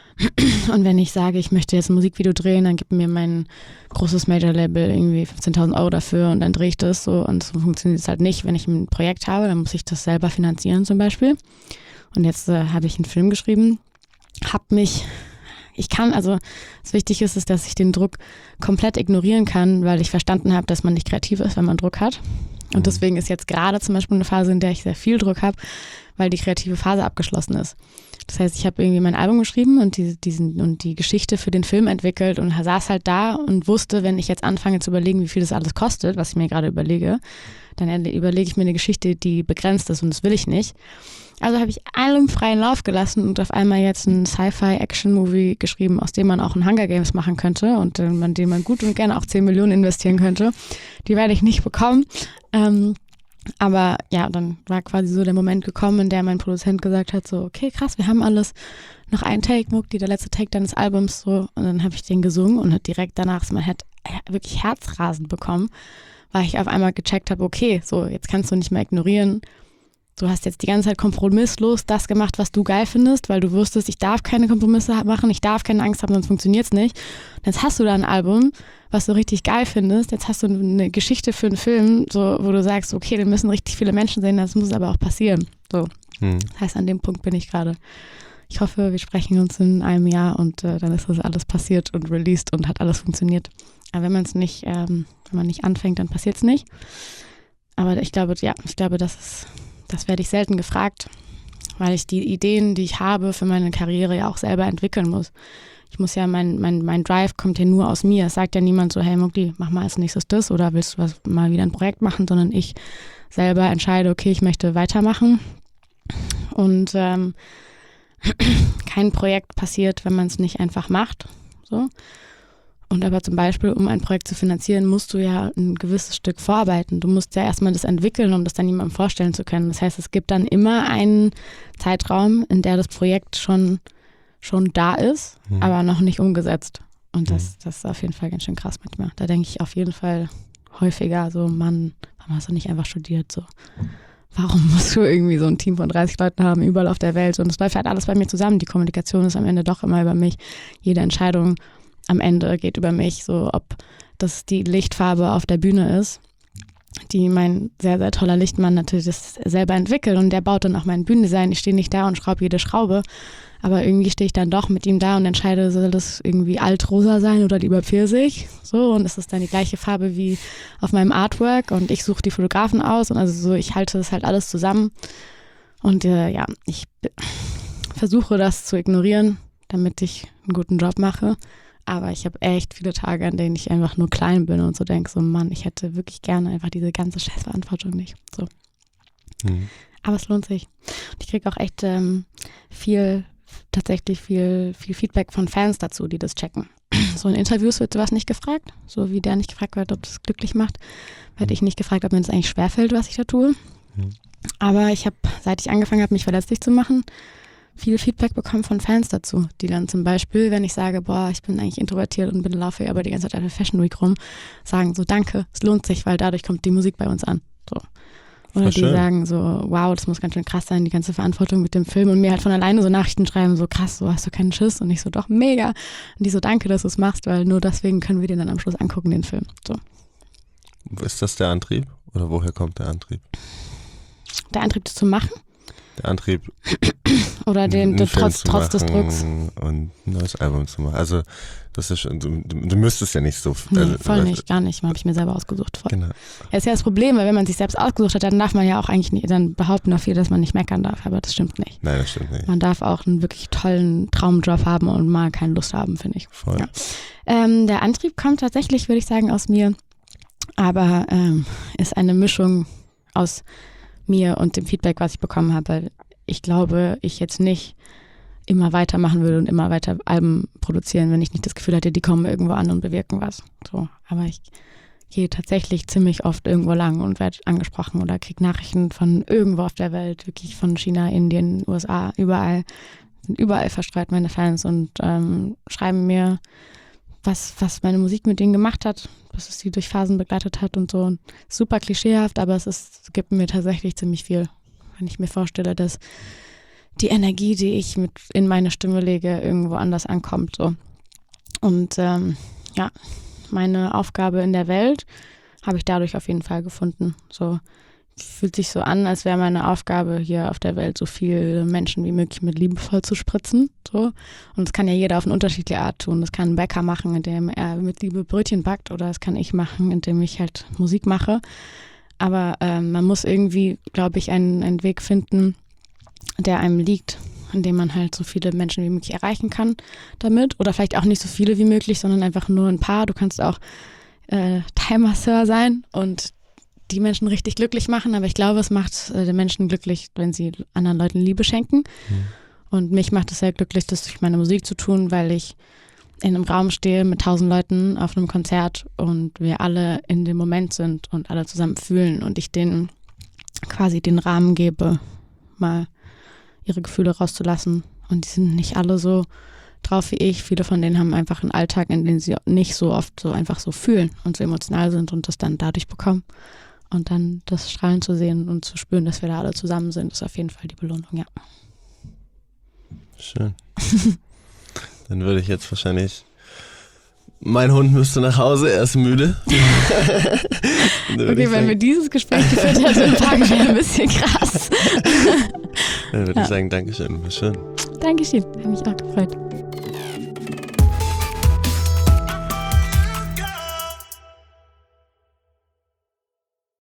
Und wenn ich sage, ich möchte jetzt ein Musikvideo drehen, dann gibt mir mein großes Major-Label irgendwie fünfzehntausend Euro dafür und dann drehe ich das so. Und so funktioniert es halt nicht. Wenn ich ein Projekt habe, dann muss ich das selber finanzieren zum Beispiel. Und jetzt äh, habe ich einen Film geschrieben, habe mich, ich kann, also das Wichtige ist, ist, dass ich den Druck komplett ignorieren kann, weil ich verstanden habe, dass man nicht kreativ ist, wenn man Druck hat. Und deswegen ist jetzt gerade zum Beispiel eine Phase, in der ich sehr viel Druck habe, weil die kreative Phase abgeschlossen ist. Das heißt, ich habe irgendwie mein Album geschrieben und die, diesen, und die Geschichte für den Film entwickelt und saß halt da und wusste, wenn ich jetzt anfange zu überlegen, wie viel das alles kostet, was ich mir gerade überlege, dann überlege ich mir eine Geschichte, die begrenzt ist und das will ich nicht. Also habe ich allem freien Lauf gelassen und auf einmal jetzt einen Sci-Fi-Action-Movie geschrieben, aus dem man auch ein Hunger Games machen könnte und äh, man, den man gut und gerne auch zehn Millionen investieren könnte. Die werde ich nicht bekommen. Ähm, aber ja, dann war quasi so der Moment gekommen, in der mein Produzent gesagt hat, so okay, krass, wir haben alles. Noch ein Take, Muck, die der letzte Take deines Albums, so. Und dann habe ich den gesungen und hat direkt danach so mein Herz wirklich Herzrasen bekommen, weil ich auf einmal gecheckt habe, okay, so jetzt kannst du nicht mehr ignorieren. Du hast jetzt die ganze Zeit kompromisslos das gemacht, was du geil findest, weil du wusstest, ich darf keine Kompromisse machen, ich darf keine Angst haben, sonst funktioniert es nicht. Und jetzt hast du da ein Album, was du richtig geil findest. Jetzt hast du eine Geschichte für einen Film, so, wo du sagst, okay, den müssen richtig viele Menschen sehen, das muss aber auch passieren. So. Hm. Das heißt, an dem Punkt bin ich gerade. Ich hoffe, wir sprechen uns in einem Jahr und äh, dann ist das alles passiert und released und hat alles funktioniert. Aber wenn man es nicht, ähm, wenn man nicht anfängt, dann passiert es nicht. Aber ich glaube, ja, ich glaube, das ist Das werde ich selten gefragt, weil ich die Ideen, die ich habe für meine Karriere ja auch selber entwickeln muss. Ich muss ja, mein, mein, mein Drive kommt ja nur aus mir. Es sagt ja niemand so, hey Muckli, mach mal als nächstes das oder willst du was, mal wieder ein Projekt machen, sondern ich selber entscheide, okay, ich möchte weitermachen. Und ähm, kein Projekt passiert, wenn man es nicht einfach macht. So. Und aber zum Beispiel, um ein Projekt zu finanzieren, musst du ja ein gewisses Stück vorarbeiten. Du musst ja erstmal das entwickeln, um das dann jemandem vorstellen zu können. Das heißt, es gibt dann immer einen Zeitraum, in der das Projekt schon, schon da ist, mhm. aber noch nicht umgesetzt. Und das, das ist auf jeden Fall ganz schön krass manchmal. Da denke ich auf jeden Fall häufiger so, Mann, warum hast du nicht einfach studiert? So, warum musst du irgendwie so ein Team von dreißig Leuten haben, überall auf der Welt? Und es läuft halt alles bei mir zusammen. Die Kommunikation ist am Ende doch immer über mich. Jede Entscheidung am Ende geht über mich, so ob das die Lichtfarbe auf der Bühne ist, die mein sehr, sehr toller Lichtmann natürlich das selber entwickelt und der baut dann auch mein Bühnendesign. Ich stehe nicht da und schraube jede Schraube, aber irgendwie stehe ich dann doch mit ihm da und entscheide, soll das irgendwie altrosa sein oder lieber Pfirsich? So, und es ist dann die gleiche Farbe wie auf meinem Artwork und ich suche die Fotografen aus und also so, ich halte das halt alles zusammen und äh, ja, ich b- versuche das zu ignorieren, damit ich einen guten Job mache. Aber ich habe echt viele Tage, an denen ich einfach nur klein bin und so denke, so Mann, ich hätte wirklich gerne einfach diese ganze Scheißverantwortung nicht. So. Mhm. Aber es lohnt sich. Und ich kriege auch echt ähm, viel, tatsächlich viel, viel Feedback von Fans dazu, die das checken. So in Interviews wird sowas nicht gefragt, so wie der nicht gefragt wird, ob das glücklich macht, werde ich nicht gefragt, ob mir das eigentlich schwerfällt, was ich da tue. Mhm. Aber ich habe, seit ich angefangen habe, mich verletzlich zu machen, viel Feedback bekommen von Fans dazu, die dann zum Beispiel, wenn ich sage, boah, ich bin eigentlich introvertiert und bin laufe aber die ganze Zeit auf der Fashion Week rum, sagen so, danke, es lohnt sich, weil dadurch kommt die Musik bei uns an. So. Oder die schön. Sagen so, wow, das muss ganz schön krass sein, die ganze Verantwortung mit dem Film und mir halt von alleine so Nachrichten schreiben, so krass, so hast du keinen Schiss und ich so, doch, mega. Und die so, danke, dass du es machst, weil nur deswegen können wir den dann am Schluss angucken, den Film. So. Ist das der Antrieb oder woher kommt der Antrieb? Der Antrieb, das zu machen? Der Antrieb, oder den, den trotz, trotz des Drucks. Und ein neues Album zu machen. Also, das ist schon, du, du müsstest ja nicht so. Nee, also, voll nicht, gar nicht. Habe ich mir selber ausgesucht. Voll. Genau. Ja, ist ja das Problem, weil wenn man sich selbst ausgesucht hat, dann darf man ja auch eigentlich nicht, dann behaupten auch viele, dass man nicht meckern darf, aber das stimmt nicht. Nein, das stimmt nicht. Man darf auch einen wirklich tollen Traumjob haben und mal keine Lust haben, finde ich. Voll. Ja. Ähm, der Antrieb kommt tatsächlich, würde ich sagen, aus mir, aber ähm, ist eine Mischung aus mir und dem Feedback, was ich bekommen habe, weil ich glaube, ich jetzt nicht immer weitermachen würde und immer weiter Alben produzieren, wenn ich nicht das Gefühl hatte, die kommen irgendwo an und bewirken was. So, aber ich gehe tatsächlich ziemlich oft irgendwo lang und werde angesprochen oder kriege Nachrichten von irgendwo auf der Welt, wirklich von China, Indien, U S A, überall, sind überall verstreut meine Fans und ähm, schreiben mir, was, was meine Musik mit denen gemacht hat, dass es sie durch Phasen begleitet hat und so. Und super klischeehaft, aber es ist, es gibt mir tatsächlich ziemlich viel, wenn ich mir vorstelle, dass die Energie, die ich mit in meine Stimme lege, irgendwo anders ankommt. So. Und ähm, ja, meine Aufgabe in der Welt habe ich dadurch auf jeden Fall gefunden. So fühlt sich so an, als wäre meine Aufgabe hier auf der Welt, so viele Menschen wie möglich mit Liebe voll zu spritzen. So. Und das kann ja jeder auf eine unterschiedliche Art tun. Das kann ein Bäcker machen, indem er mit Liebe Brötchen backt, oder das kann ich machen, indem ich halt Musik mache. Aber ähm, man muss irgendwie, glaube ich, einen, einen Weg finden, der einem liegt, in dem man halt so viele Menschen wie möglich erreichen kann damit. Oder vielleicht auch nicht so viele wie möglich, sondern einfach nur ein paar. Du kannst auch äh, Thai-Masseur sein und die Menschen richtig glücklich machen. Aber ich glaube, es macht äh, den Menschen glücklich, wenn sie anderen Leuten Liebe schenken. Mhm. Und mich macht es sehr glücklich, das durch meine Musik zu tun, weil ich in einem Raum stehe mit tausend Leuten auf einem Konzert und wir alle in dem Moment sind und alle zusammen fühlen und ich denen quasi den Rahmen gebe, mal ihre Gefühle rauszulassen. Und die sind nicht alle so drauf wie ich. Viele von denen haben einfach einen Alltag, in dem sie nicht so oft so einfach so fühlen und so emotional sind und das dann dadurch bekommen. Und dann das Strahlen zu sehen und zu spüren, dass wir da alle zusammen sind, ist auf jeden Fall die Belohnung, ja. Schön. Dann würde ich jetzt wahrscheinlich, mein Hund müsste nach Hause, er ist müde. Okay, wenn wir dieses Gespräch geführt hätten, fragen wir ein bisschen krass. Dann würde ja. ich sagen, Dankeschön, war schön. Dankeschön, hat mich auch gefreut.